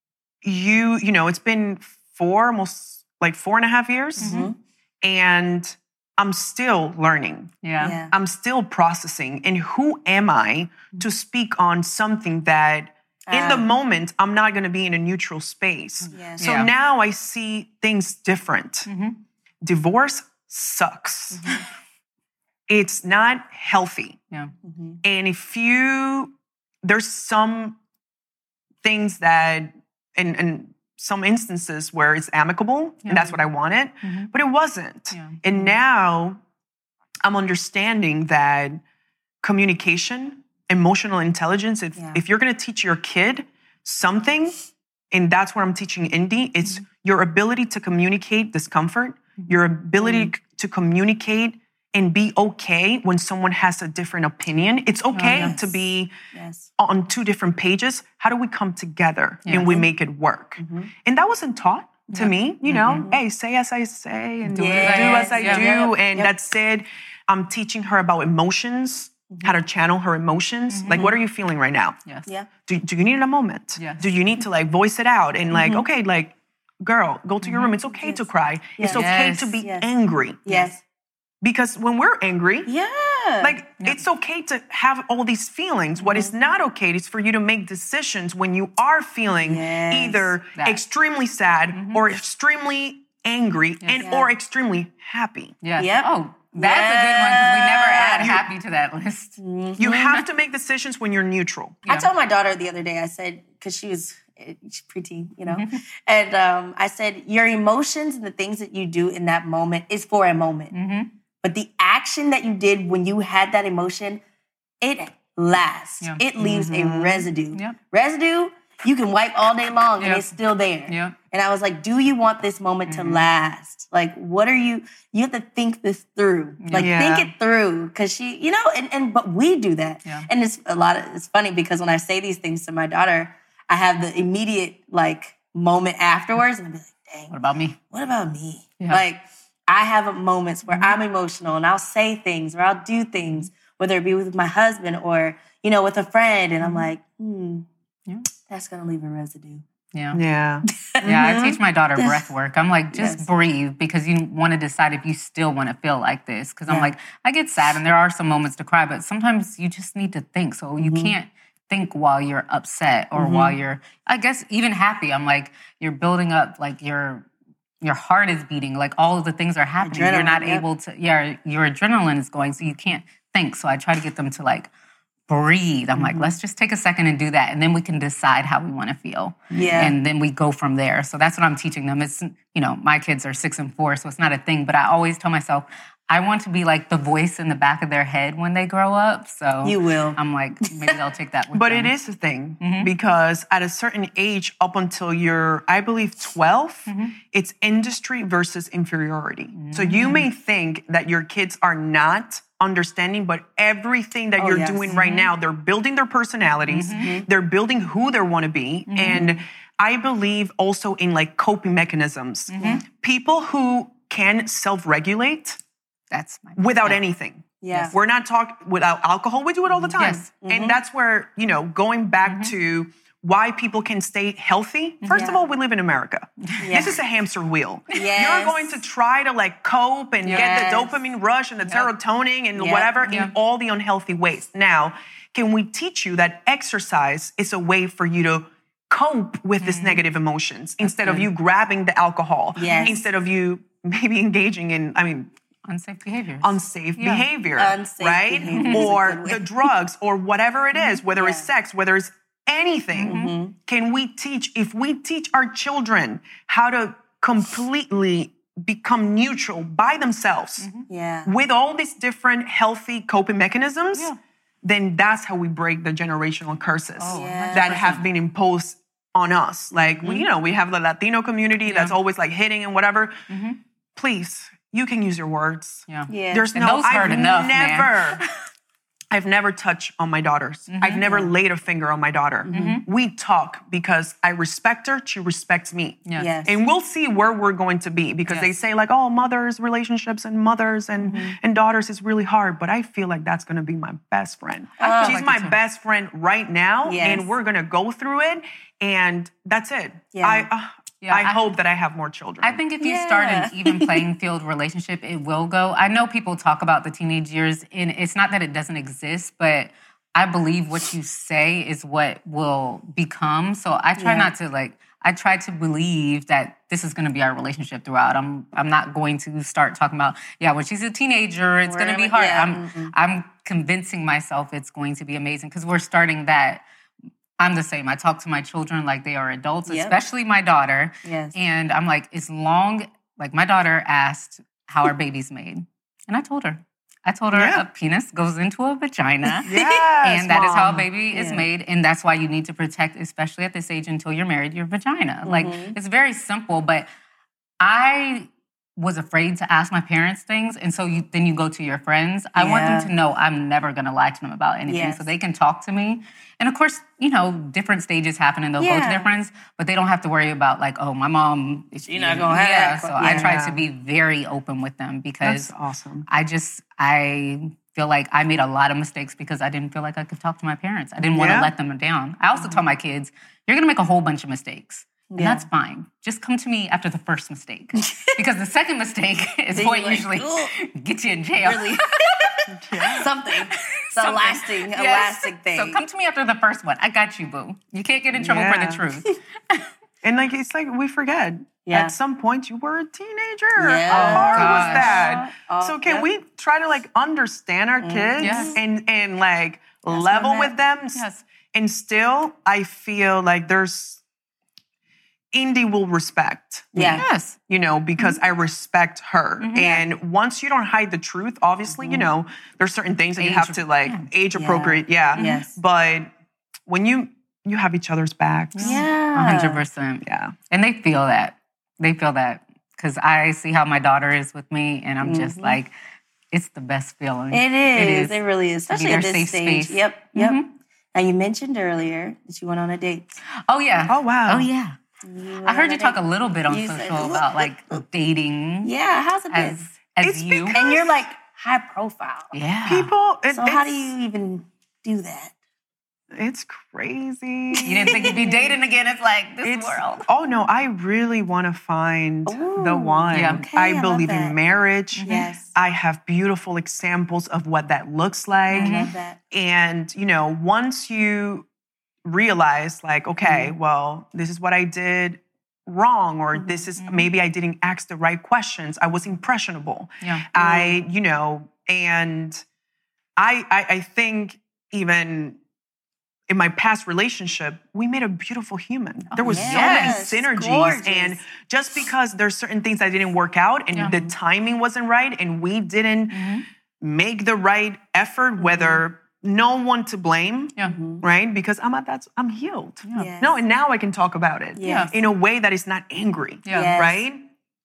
it's been almost like 4.5 years. And I'm still learning. Yeah. Yeah. I'm still processing. And who am I to speak on something that in the moment, I'm not going to be in a neutral space. Yeah. So Yeah. now I see things different. Divorce sucks. It's not healthy. Yeah. And there's some things that, and some instances where it's amicable, and that's what I wanted, but it wasn't. Yeah. And now I'm understanding that communication, emotional intelligence, if you're going to teach your kid something, And that's what I'm teaching Indy. It's your ability to communicate discomfort, your ability to communicate and be okay when someone has a different opinion. It's okay to be on two different pages. How do we come together and we make it work? And that wasn't taught to me, you know, hey, say as I say and do as I do. And that's it. I'm teaching her about emotions, how to channel her emotions. Like, what are you feeling right now? Do you need a moment? Do you need to like voice it out? And like, okay, like, girl, go to your room. It's okay to cry. It's okay to be angry. Because when we're angry, it's okay to have all these feelings. What is not okay is for you to make decisions when you are feeling either extremely sad or extremely angry or extremely happy. Oh, that's a good one because we never add happy to that list. You have to make decisions when you're neutral. I told my daughter the other day, I said, because she's preteen, you know, and I said, your emotions and the things that you do in that moment is for a moment. But the action that you did when you had that emotion, it lasts. It leaves a residue. Residue, you can wipe all day long and it's still there. And I was like, do you want this moment to last? Like, what are you have to think this through. Like, think it through. Because she, you know, but we do that. And it's funny because when I say these things to my daughter, I have the immediate, like, moment afterwards. And I'll be like, dang. What about me? What about me? Like, I have moments where I'm emotional and I'll say things or I'll do things, whether it be with my husband or, you know, with a friend. And I'm like, that's going to leave a residue. I teach my daughter breath work. I'm like, just breathe because you want to decide if you still want to feel like this. Because I'm like, I get sad and there are some moments to cry, but sometimes you just need to think. So you can't think while you're upset or while you're, I guess, even happy. I'm like, you're building up, like your heart is beating, like all of the things are happening. You're not able to, your adrenaline is going, so you can't think. So I try to get them to like breathe. I'm like, let's just take a second and do that. And then we can decide how we want to feel. And then we go from there. So that's what I'm teaching them. It's, you know, my kids are 6 and 4, so it's not a thing. But I always tell myself, I want to be like the voice in the back of their head when they grow up. So you will. I'm like, maybe they'll take that with But them. it is a thing because at a certain age, up until you're, I believe, 12, it's industry versus inferiority. So you may think that your kids are not understanding, but everything that you're doing right now, they're building their personalities, they're building who they want to be. And I believe also in like coping mechanisms. People who can self-regulate without anything. We're not talking without alcohol. We do it all the time. And that's where, you know, going back to why people can stay healthy. First of all, we live in America. This is a hamster wheel. You're going to try to like cope and get the dopamine rush and the serotonin and whatever in all the unhealthy ways. Now, can we teach you that exercise is a way for you to cope with these negative emotions instead of you grabbing the alcohol, instead of you maybe engaging in, unsafe behavior, right? Or the drugs or whatever it is, whether it's sex, whether it's anything. Can we teach, if we teach our children how to completely become neutral by themselves with all these different healthy coping mechanisms, then that's how we break the generational curses that have been imposed on us. Like, we have the Latino community that's always like hitting and whatever. Please, you can use your words. There's and those hurt enough, I've never touched on my daughters. I've never laid a finger on my daughter. We talk because I respect her. She respects me. And we'll see where we're going to be because they say like, oh, mothers, relationships and mothers and daughters is really hard. But I feel like that's going to be my best friend. She's my best friend right now. And we're going to go through it. And that's it. I hope that I have more children. I think if you start an even playing field relationship, it will go. I know people talk about the teenage years, and it's not that it doesn't exist, but I believe what you say is what will become. So I try not to I try to believe that this is going to be our relationship throughout. I'm not going to start talking about, when she's a teenager, it's going to be hard. I'm convincing myself it's going to be amazing because we're starting that. I'm the same. I talk to my children like they are adults, especially my daughter. And I'm like, my daughter asked how our baby's made. And I told her. I told her Yeah. a penis goes into a vagina. Yes, And that is how a Mom. baby is made. And that's why you need to protect, especially at this age until you're married, your vagina. Like, it's very simple. But I was afraid to ask my parents things. And so then you go to your friends. I want them to know I'm never going to lie to them about anything. Yes. So they can talk to me. And of course, different stages happen and they'll go to Yeah. their friends, but they don't have to worry about like, oh, my mom is You're not gonna have that. So I try Yeah. to be very open with them because That's awesome. I feel like I made a lot of mistakes because I didn't feel like I could talk to my parents. I didn't want to Yeah. let them down. I also tell my kids, you're going to make a whole bunch of mistakes. And Yeah. that's fine. Just come to me after the first mistake. Because the second mistake is Then what you're like, usually "Ugh." gets you in jail. Really? Something. It's a Something. lasting Yes. thing. So come to me after the first one. I got you, boo. You can't get in trouble for Yeah. the truth. And like it's like we forget. Yeah. At some point you were a teenager. Yeah. How hard was gosh. that? Oh, So can yeah. we try to like understand our kids Yes. and like where level I'm with them? Yes. And still I feel like there's Indy will respect. Yeah. Yes. Because I respect her. And once you don't hide the truth, obviously, there's certain things that you have to like age appropriate. Yeah. Yes. But when you have each other's backs. Yeah. 100%. Yeah. And they feel that. They feel that. Because I see how my daughter is with me, and I'm just like, it's the best feeling. It is. It really is. To be Especially their at this safe stage. space. Yep. Now you mentioned earlier that you went on a date. Oh, yeah. Oh, wow. Oh, yeah. I heard you talk a little bit on You said, social about like dating Yeah, how's it been? as It's you. And you're like high profile. Yeah. People, So how do you even do that? It's crazy. You didn't think you'd be dating again. It's like this It's- world. Oh no, I really want to find the Ooh, one. Yeah. okay, I I love believe that. in marriage. Yes. I have beautiful examples of what that looks like. I love that. And, once you realize, like, okay, well, this is what I did wrong, or this is maybe I didn't ask the right questions. I was impressionable. Yeah. And I think even in my past relationship, we made a beautiful human. There was yes. so many synergies. Gorgeous. And just because there's certain things that didn't work out and the timing wasn't right and we didn't make the right effort, whether no one to blame, Yeah. right? Because I'm healed. Yes. No, and now I can talk about it Yes. in a way that is not angry, Yeah. Yes. right?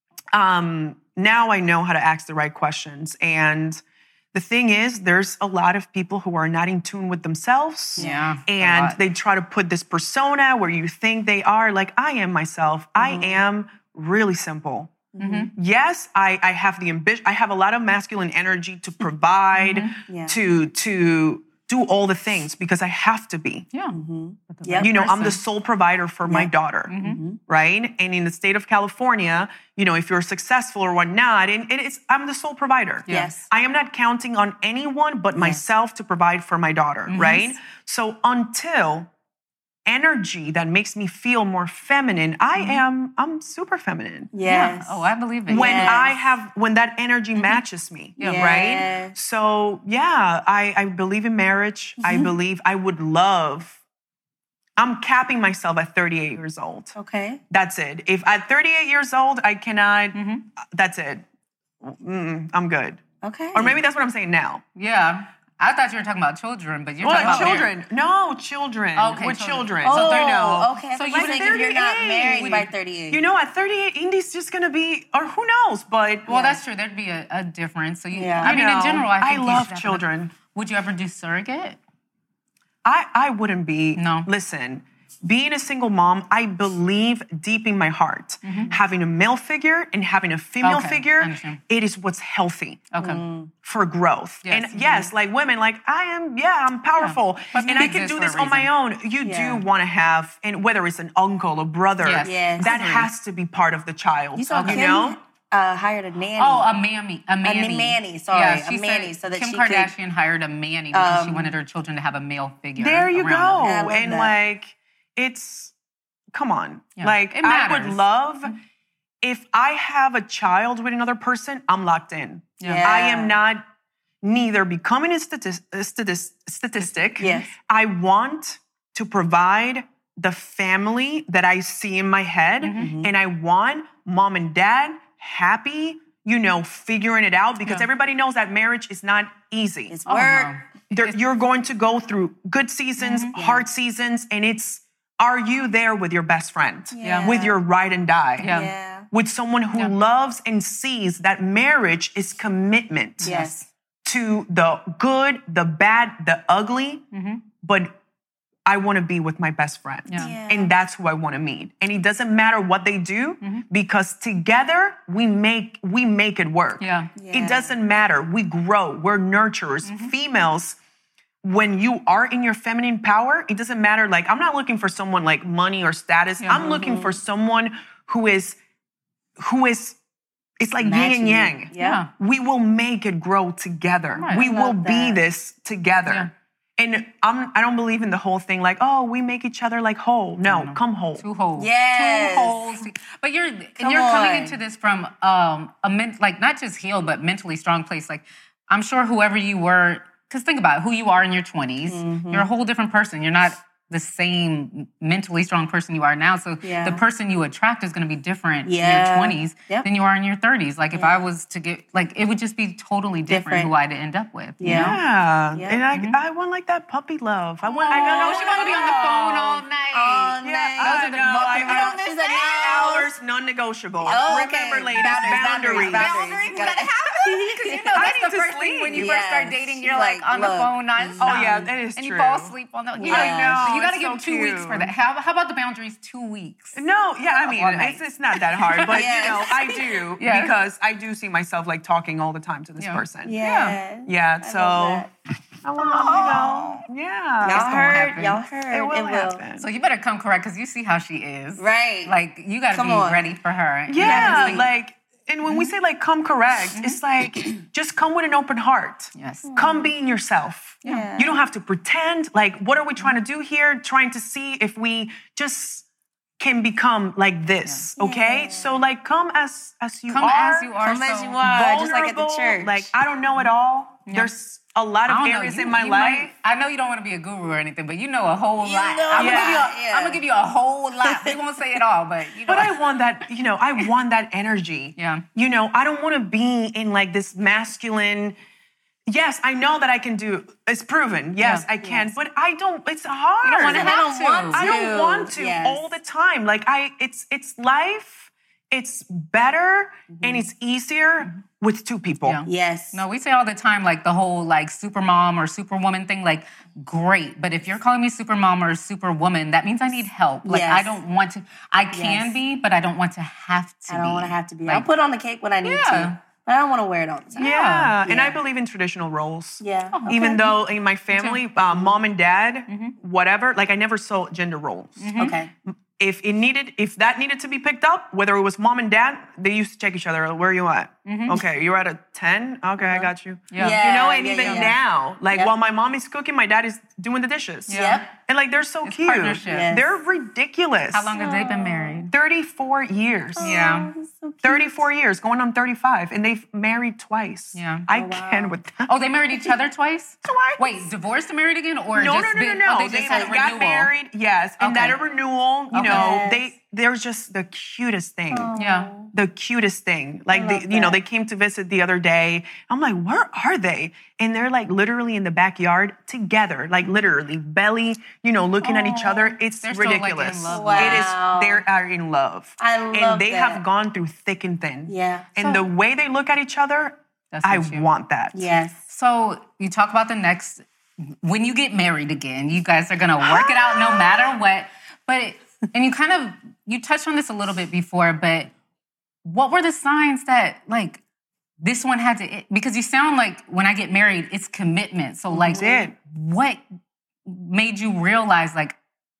Now I know how to ask the right questions. And the thing is, there's a lot of people who are not in tune with themselves. Yeah. a And lot. they try to put this persona where you think they are like, I am myself. I am really simple. Yes, I have the ambition. I have a lot of masculine energy to provide, Yeah. to do all the things because I have to be. Yeah. Yep. I'm the sole provider for my daughter, right? And in the state of California, if you're successful or whatnot, I'm the sole provider. Yes. I am not counting on anyone but myself to provide for my daughter, right? So until energy that makes me feel more feminine, I'm super feminine. Yes. Oh, I believe it. When that energy matches me, Yes. right? So yeah, I believe in marriage. I believe I would love. I'm capping myself at 38 years old. Okay. That's it. If at 38 years old I cannot, that's it. I'm good. Okay. Or maybe that's what I'm saying now. Yeah. I thought you were talking about children, but you're Well, talking about children. No, children. Okay, With children. children. Oh, So they know. okay. So So you you would think if you're not 38. married by 38. At 38, Indy's just gonna be, or who knows? But Well, that's true. There'd be a difference. So Yeah. I mean, in general, I think you love should have children. Would you ever do surrogate? I wouldn't be. No. Listen, being a single mom, I believe deep in my heart, having a male figure and having a female Okay, figure, I understand. it is what's healthy Okay. for growth. Yes. And yes, like women, like I'm powerful But and we I can exist do for a this on my own. You Yeah. do want to have, and whether it's an uncle, a brother, Yes. Yes. that Agree. has to be part of the child. You saw Kim know? hired a nanny. Oh, a mammy. A manny. manny, sorry, Yeah, a she manny, said so that Kim she could, Kardashian hired a manny because she wanted her children to have a male figure. There you around go. them. Yeah, I love And that. like, it's, come on. Yeah. Like, It I would matters. love, if I have a child with another person, I'm locked in. Yeah. I am not neither becoming a statistic. Yes. I want to provide the family that I see in my head. And I want mom and dad happy, figuring it out, because everybody knows that marriage is not easy. It's work. You're going to go through good seasons, hard seasons, and are you there with your best friend? Yeah. With your ride and die? Yeah. With someone who loves and sees that marriage is commitment to the good, the bad, the ugly, but I want to be with my best friend. And that's who I want to meet. And it doesn't matter what they do, because together we make it work. It doesn't matter. We grow. We're nurturers. Females, when you are in your feminine power, it doesn't matter. Like, I'm not looking for someone like money or status. I'm looking for someone who is it's like yin and yang. Yeah. We will make it grow together. Right. We will be that. this together. Yeah. And I don't believe in the whole thing like, oh, we make each other like whole. No, come whole. 2 holes. Yes. 2 holes. But you're coming on. into this from like not just healed, but mentally strong place. Like, I'm sure whoever you were, because think about who you are in your 20s. You're a whole different person. You're not the same mentally strong person you are now. So the person you attract is going to be different in your 20s than you are in your 30s. Like, if I was to get, like, it would just be totally different who I'd end up with. You know? And I want like that puppy love. I know She want to be on the phone all night. All night. She's She's hours non-negotiable. Oh, Remember, okay. ladies, boundaries. Boundaries. Gotta have them. Because you know that's the first thing when you first start dating. You're like on the phone nonstop. Oh yeah, that is and true. you fall asleep on the. You I know. So you got to it's give so 2 weeks for that. How about the boundaries? 2 weeks. No, yeah, I mean, One night. it's not that hard, but I do Yeah. because I do see myself like talking all the time to this person. Yeah. Yeah, so I want to, Y'all heard. It will It will. happen. So you better come correct because you see how she is. Right. Like, you got to be on. ready for her. You Yeah, gotta be- like, and when we say like come correct, it's like just come with an open heart. Yes. Come being yourself. Yeah. You don't have to pretend. Like, what are we trying to do here? Trying to see if we just can become like this, okay? So like come as you Come are. as you are. Come as so- you are, just like at the vulnerable. church. Like, I don't know it all. There's a lot of I don't know, areas you- in my you life. might- I know you don't want to be a guru or anything, but you know a whole lot. know I'm a lot, I'm gonna give you a whole lot. We won't say it all, but you know. But I want that, I want that energy. Yeah. I don't want to be in like this masculine. Yes, I know that I can do. It's proven. Yes, I can. But I don't. It's hard. You don't want to And I have don't want to. I don't want to Yes. all the time. Like it's life. It's better and it's easier with 2 people. Yeah. Yes. No, we say all the time, like the whole like super mom or superwoman thing, like great. But if you're calling me super mom or superwoman, that means I need help. Like Yes. I don't want to, I can Yes. be, but I don't want to have to I don't want to have to be. Like, I'll put on the cake when I need to. But I don't want to wear it all the time. Yeah, and Yeah. I believe in traditional roles. Yeah. Even though in my family, mom and dad, whatever, like I never saw gender roles. Okay. If that needed to be picked up, whether it was mom and dad, they used to check each other. Where are you at? Okay, you're at a 10. Okay, I got you. Yeah. And even now, like while my mom is cooking, my dad is doing the dishes. Yep. And like they're so cute. partnership. Yes. They're ridiculous. How long have they been married? 34 years. Yeah. 34 years, going on 35, and they've married twice. Yeah. I can with that. Oh, they married each other twice? Twice. Wait, divorced and married again? Or No, just no. Oh, they just had a got renewal. married, yes, and Okay. that a renewal. You know, Yes. they're just the cutest thing. Yeah. The cutest thing. Like love they that. they came to visit the other day. I'm like, where are they? And they're like literally in the backyard together, like literally belly, looking at each other. It's They're still, like, in ridiculous. love. It is. Wow. They are in love. I love and they that. have gone through thick and thin. Yeah. And the way they look at each other, That's I what you- want that. Yes. So you talk about the next, when you get married again, you guys are going to work it out no matter what. But, and you touched on this a little bit before, but what were the signs that like this one had to, because you sound like when I get married, it's commitment. So like, did. what made you realize like,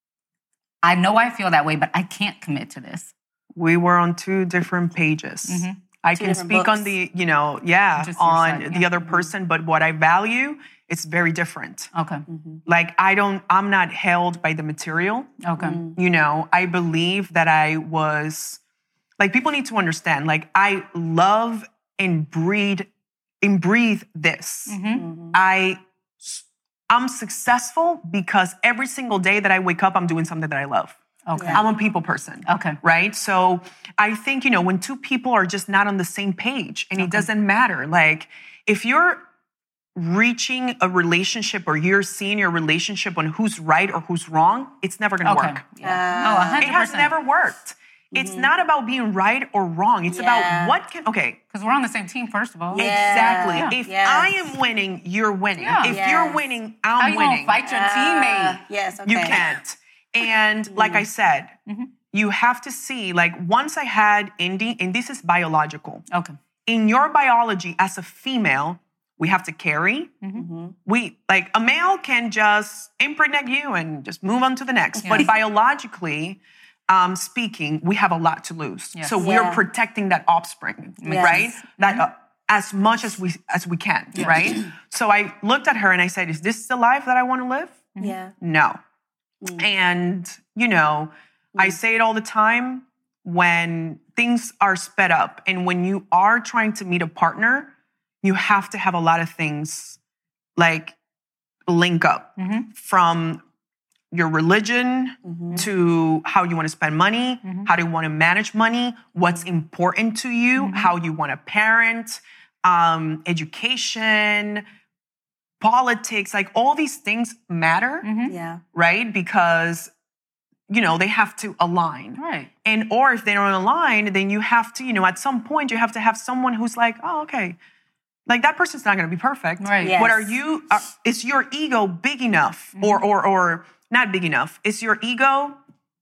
I know I feel that way, but I can't commit to this? We were on 2 different pages. I can different speak on books. the, Just on your side, the other person, but what I value, it's very different. Okay. Like I'm not held by the material. Okay. I believe that I was, like people need to understand, like I love and breathe this. I'm successful because every single day that I wake up, I'm doing something that I love. Okay. I'm a people person. Okay. Right? So I think, when two people are just not on the same page, and it doesn't matter. Like, if you're reaching a relationship or you're seeing your relationship on who's right or who's wrong, it's never going to work. Yeah. 100%. It has never worked. It's not about being right or wrong. It's about what can, Because we're on the same team, first of all. Exactly. Yeah. If Yes. I am winning, you're winning. Yeah. If Yes. you're winning, How I'm you gonna winning. fight your teammate? Yes, okay. You can't. And like I said, you have to see, like, once I had Indy, and this is biological. Okay. In your biology as a female, we have to carry. We, like, a male can just impregnate you and just move on to the next. But biologically speaking, we have a lot to lose. Yes. So we're protecting that offspring, Yes. right? That as much as we can, right? So I looked at her and I said, "Is this the life that I want to live?" Yeah. No. And, I say it all the time, when things are sped up and when you are trying to meet a partner, you have to have a lot of things like link up from your religion to how you want to spend money, how do you want to manage money, what's important to you, how you want to parent, education, politics, like all these things matter, Yeah. right? Because, they have to align. Right. And, or if they don't align, then you have to, at some point, you have to have someone who's like, oh, okay, like that person's not going to be perfect. Right. Yes. But is your ego big enough or not big enough? Is your ego,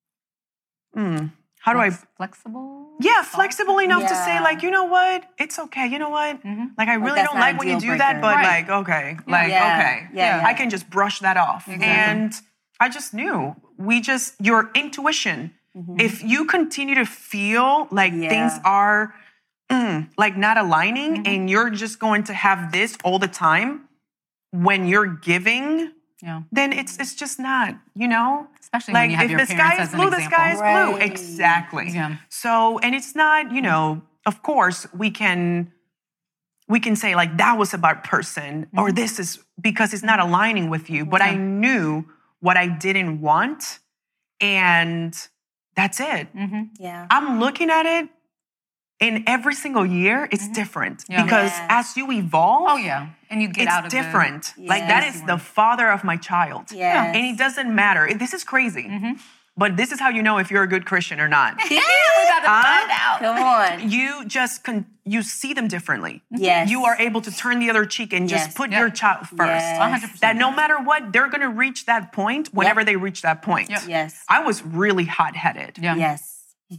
how do I? Flexible? Yeah, flexible enough to say, Yeah. like, you know what? It's okay. You know what? Like, I really that's don't not like a when you deal do that, breaker. but Right. like, okay. Like, Yeah. okay. Yeah. I can just brush that off. And I just knew. Your intuition, if you continue to feel like things are like not aligning and you're just going to have this all the time when you're giving, then it's just not, Especially like when you have if your the parents sky is as an blue, the example. sky is blue. Right. Exactly. Yeah. So, and it's not, of course we can say like that was about person or this is because it's not aligning with you. But I knew what I didn't want, and that's it. Yeah. I'm looking at it, and every single year it's different because Yes. as you evolve, Oh, yeah. And you get out it's of different. the- Like that Yes. is the father of my child. Yes. And it doesn't matter. This is crazy. But this is how you know if you're a good Christian or not. We got to find out. Come on. You just you see them differently. Yes. You are able to turn the other cheek and just Yes. put your child first. Yes. 100%. That no matter what, they're going to reach that point whenever they reach that point. Yep. Yes. I was really hot-headed. Yeah. Yes.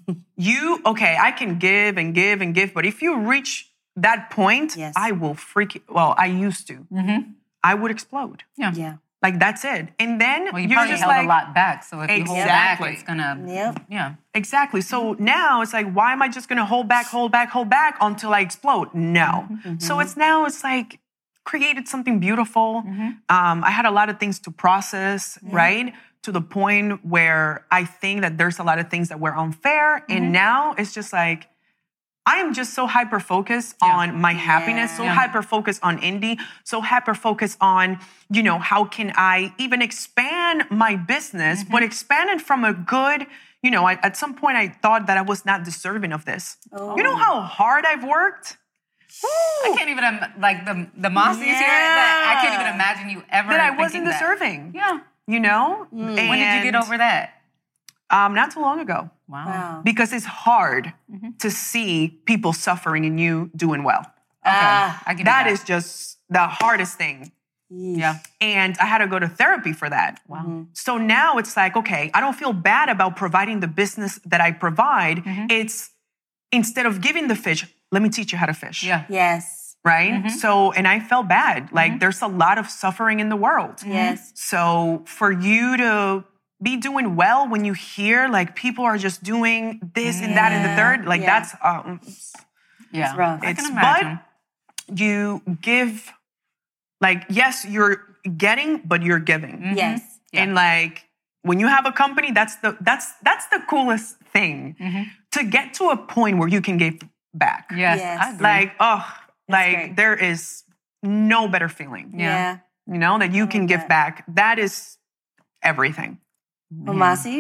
I can give and give and give, but if you reach that point, Yes. I will I used to. I would explode. Yeah. Yeah. Like, that's it. And then Well, you you're probably just held like, a lot back. So if you hold back, Exactly. it's going to, Yep. yeah. exactly. So now it's like, why am I just going to hold back until I explode? No. So it's like created something beautiful. I had a lot of things to process, right? To the point where I think that there's a lot of things that were unfair. And now it's just like, I am just so hyper-focused on my happiness, so hyper-focused on Indy, so hyper-focused on, how can I even expand my business, but expand it from a good, at some point I thought that I was not deserving of this. You know how hard I've worked? I can't even, like, the Mossies here, that I can't even imagine you ever That I thinking wasn't that. deserving. Yeah. And When did you get over that? Not too long ago. Wow. Because it's hard to see people suffering and you doing well. I give you That is just the hardest thing. Yeah. And I had to go to therapy for that. Wow. So now it's like, okay, I don't feel bad about providing the business that I provide. It's instead of giving the fish, let me teach you how to fish. Yeah. Yes. Right? So, and I felt bad. Like there's a lot of suffering in the world. Yes. So for you to be doing well when you hear like people are just doing this and that and the third, like that's, Yeah. It's rough. I can it's, imagine. but you give, like, yes, you're getting, but you're giving. Yes. And like when you have a company, that's the coolest thing to get to a point where you can give back. Yes. Yes. I agree. Like, great. there is no better feeling. Yeah. That you can give that. back. That is everything. Well, Masi,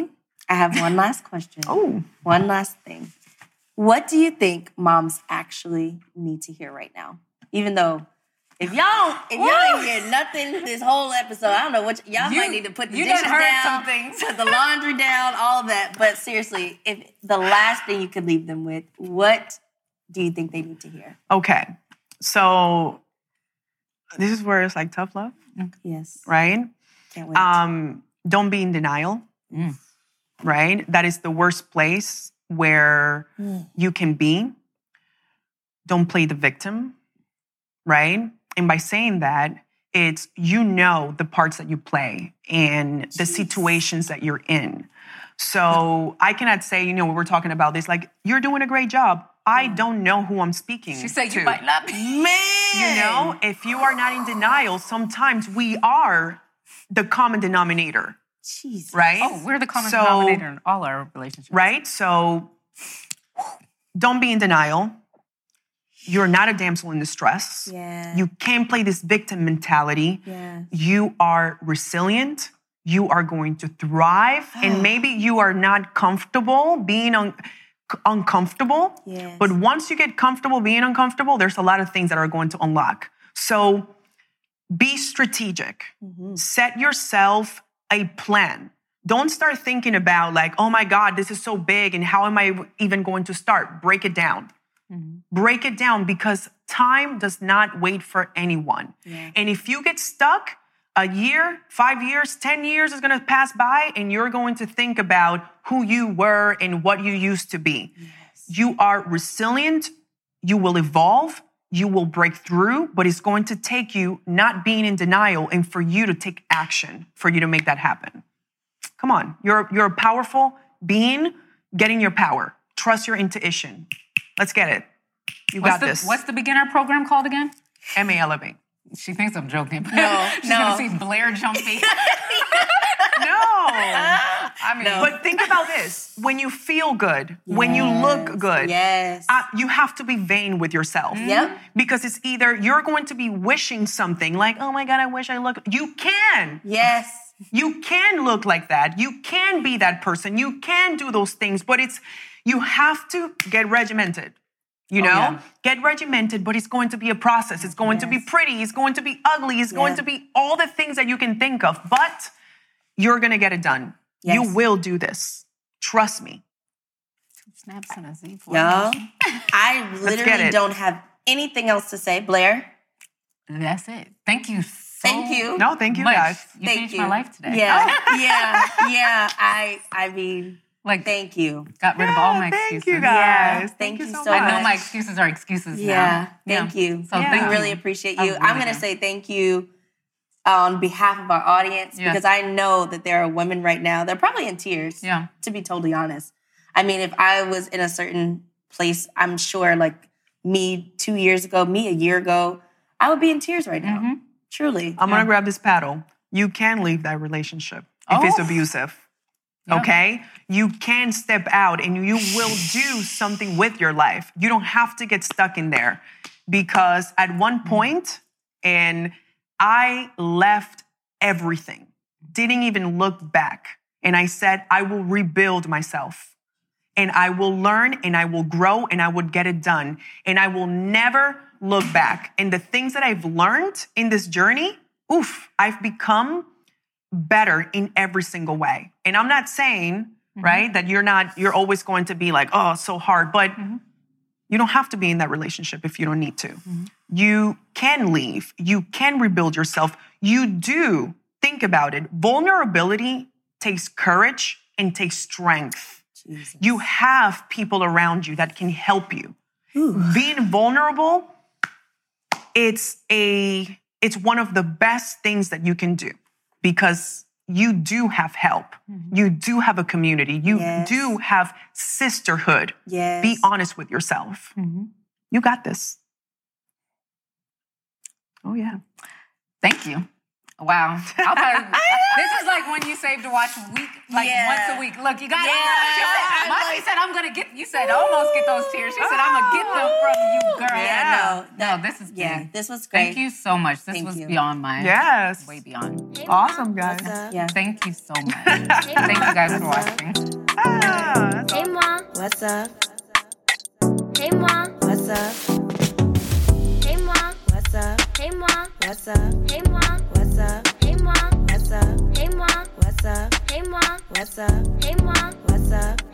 I have one last question. Oh. One last thing. What do you think moms actually need to hear right now? Even though if y'all ain't hear nothing this whole episode, I don't know what y'all might need to put the dishes down, put the laundry down, all of that. But seriously, if the last thing you could leave them with, what do you think they need to hear? Okay. So this is where it's like tough love, Yes. right? Can't wait. Don't be in denial, right? That is the worst place where you can be. Don't play the victim, right? And by saying that, it's the parts that you play and the situations that you're in. So I cannot say, when we're talking about this, like, you're doing a great job. I don't know who I'm speaking to. She said you might not be. Man! If you are not in denial, sometimes we are the common denominator. Jesus. Right? Oh, we're the common denominator in all our relationships. Right? So don't be in denial. You're not a damsel in distress. Yeah. You can't play this victim mentality. Yeah. You are resilient. You are going to thrive. And maybe you are not comfortable being uncomfortable. Yes. But once you get comfortable being uncomfortable, there's a lot of things that are going to unlock. So be strategic. Set yourself a plan. Don't start thinking about like, oh my God, this is so big and how am I even going to start? Break it down. Break it down because time does not wait for anyone. Yeah. And if you get stuck, a year, 5 years, 10 years is going to pass by and you're going to think about who you were and what you used to be. Yes. You are resilient. You will evolve. You will break through, but it's going to take you not being in denial and for you to take action for you to make that happen. Come on. You're a powerful being getting your power. Trust your intuition. Let's get it. You got this. What's the beginner program called again? MA Elevate. She thinks I'm joking. No, She's going to see Blair jumping. No. But think about this. When you feel good, when you look good, you have to be vain with yourself. Yep. Because it's either you're going to be wishing something like, oh my God, I wish I looked. You can. Yes. You can look like that. You can be that person. You can do those things, but you have to get regimented. Get regimented, but it's going to be a process. It's going to be pretty. It's going to be ugly. It's going to be all the things that you can think of, but you're going to get it done. Yes. You will do this. Trust me. Snaps and a Z4. Y'all, I literally don't have anything else to say. Blair? That's it. Thank you so Thank you. No, thank you, much. guys. You changed my life today. Yeah, yeah. I mean, thank you. Got rid of all my excuses. Thank you, guys. Yeah, thank you so much. I know my excuses are excuses now. Thank you. So thank you. Really appreciate you. Really I'm going to say thank you on behalf of our audience because I know that there are women right now, they're probably in tears, to be totally honest. I mean, if I was in a certain place, I'm sure like me 2 years ago, me a year ago, I would be in tears right now. Truly. I'm going to grab this paddle. You can leave that relationship if it's abusive. Okay? You can step out and you will do something with your life. You don't have to get stuck in there because at one point, and I left everything, didn't even look back. And I said, I will rebuild myself and I will learn and I will grow and I would get it done. And I will never look back. And the things that I've learned in this journey, I've become better in every single way. And I'm not saying, right, that you're always going to be like, oh, it's so hard, but you don't have to be in that relationship if you don't need to. You can leave. You can rebuild yourself. You do think about it. Vulnerability takes courage and takes strength. Jesus. You have people around you that can help you. Being vulnerable, it's one of the best things that you can do because you do have help. You do have a community. You do have sisterhood. Yes. Be honest with yourself. You got this. Oh, yeah. Thank you. Wow. This is like when you save to watch once a week. Look, you got it. Mommy said, I'm going to get, you said, almost get those tears. She said, I'm going to get them from you, girl. Yeah, No, this is yeah, good. this was great. Thank you so much. This Thank was you. beyond my Yes. way beyond. Awesome, guys. What's up? Yeah. Thank you so much. Thank you guys for watching. Ah, Hey, Mom. What's up? Hey, Mom. What's up? Hey, Mom. What's up? Hey, Mom. What's up? Hey, Mom. What's up? Hey, Mom. What's up? Hey, Mom. What's up? Hey, Mom. What's up? Hey, Mom. What's up?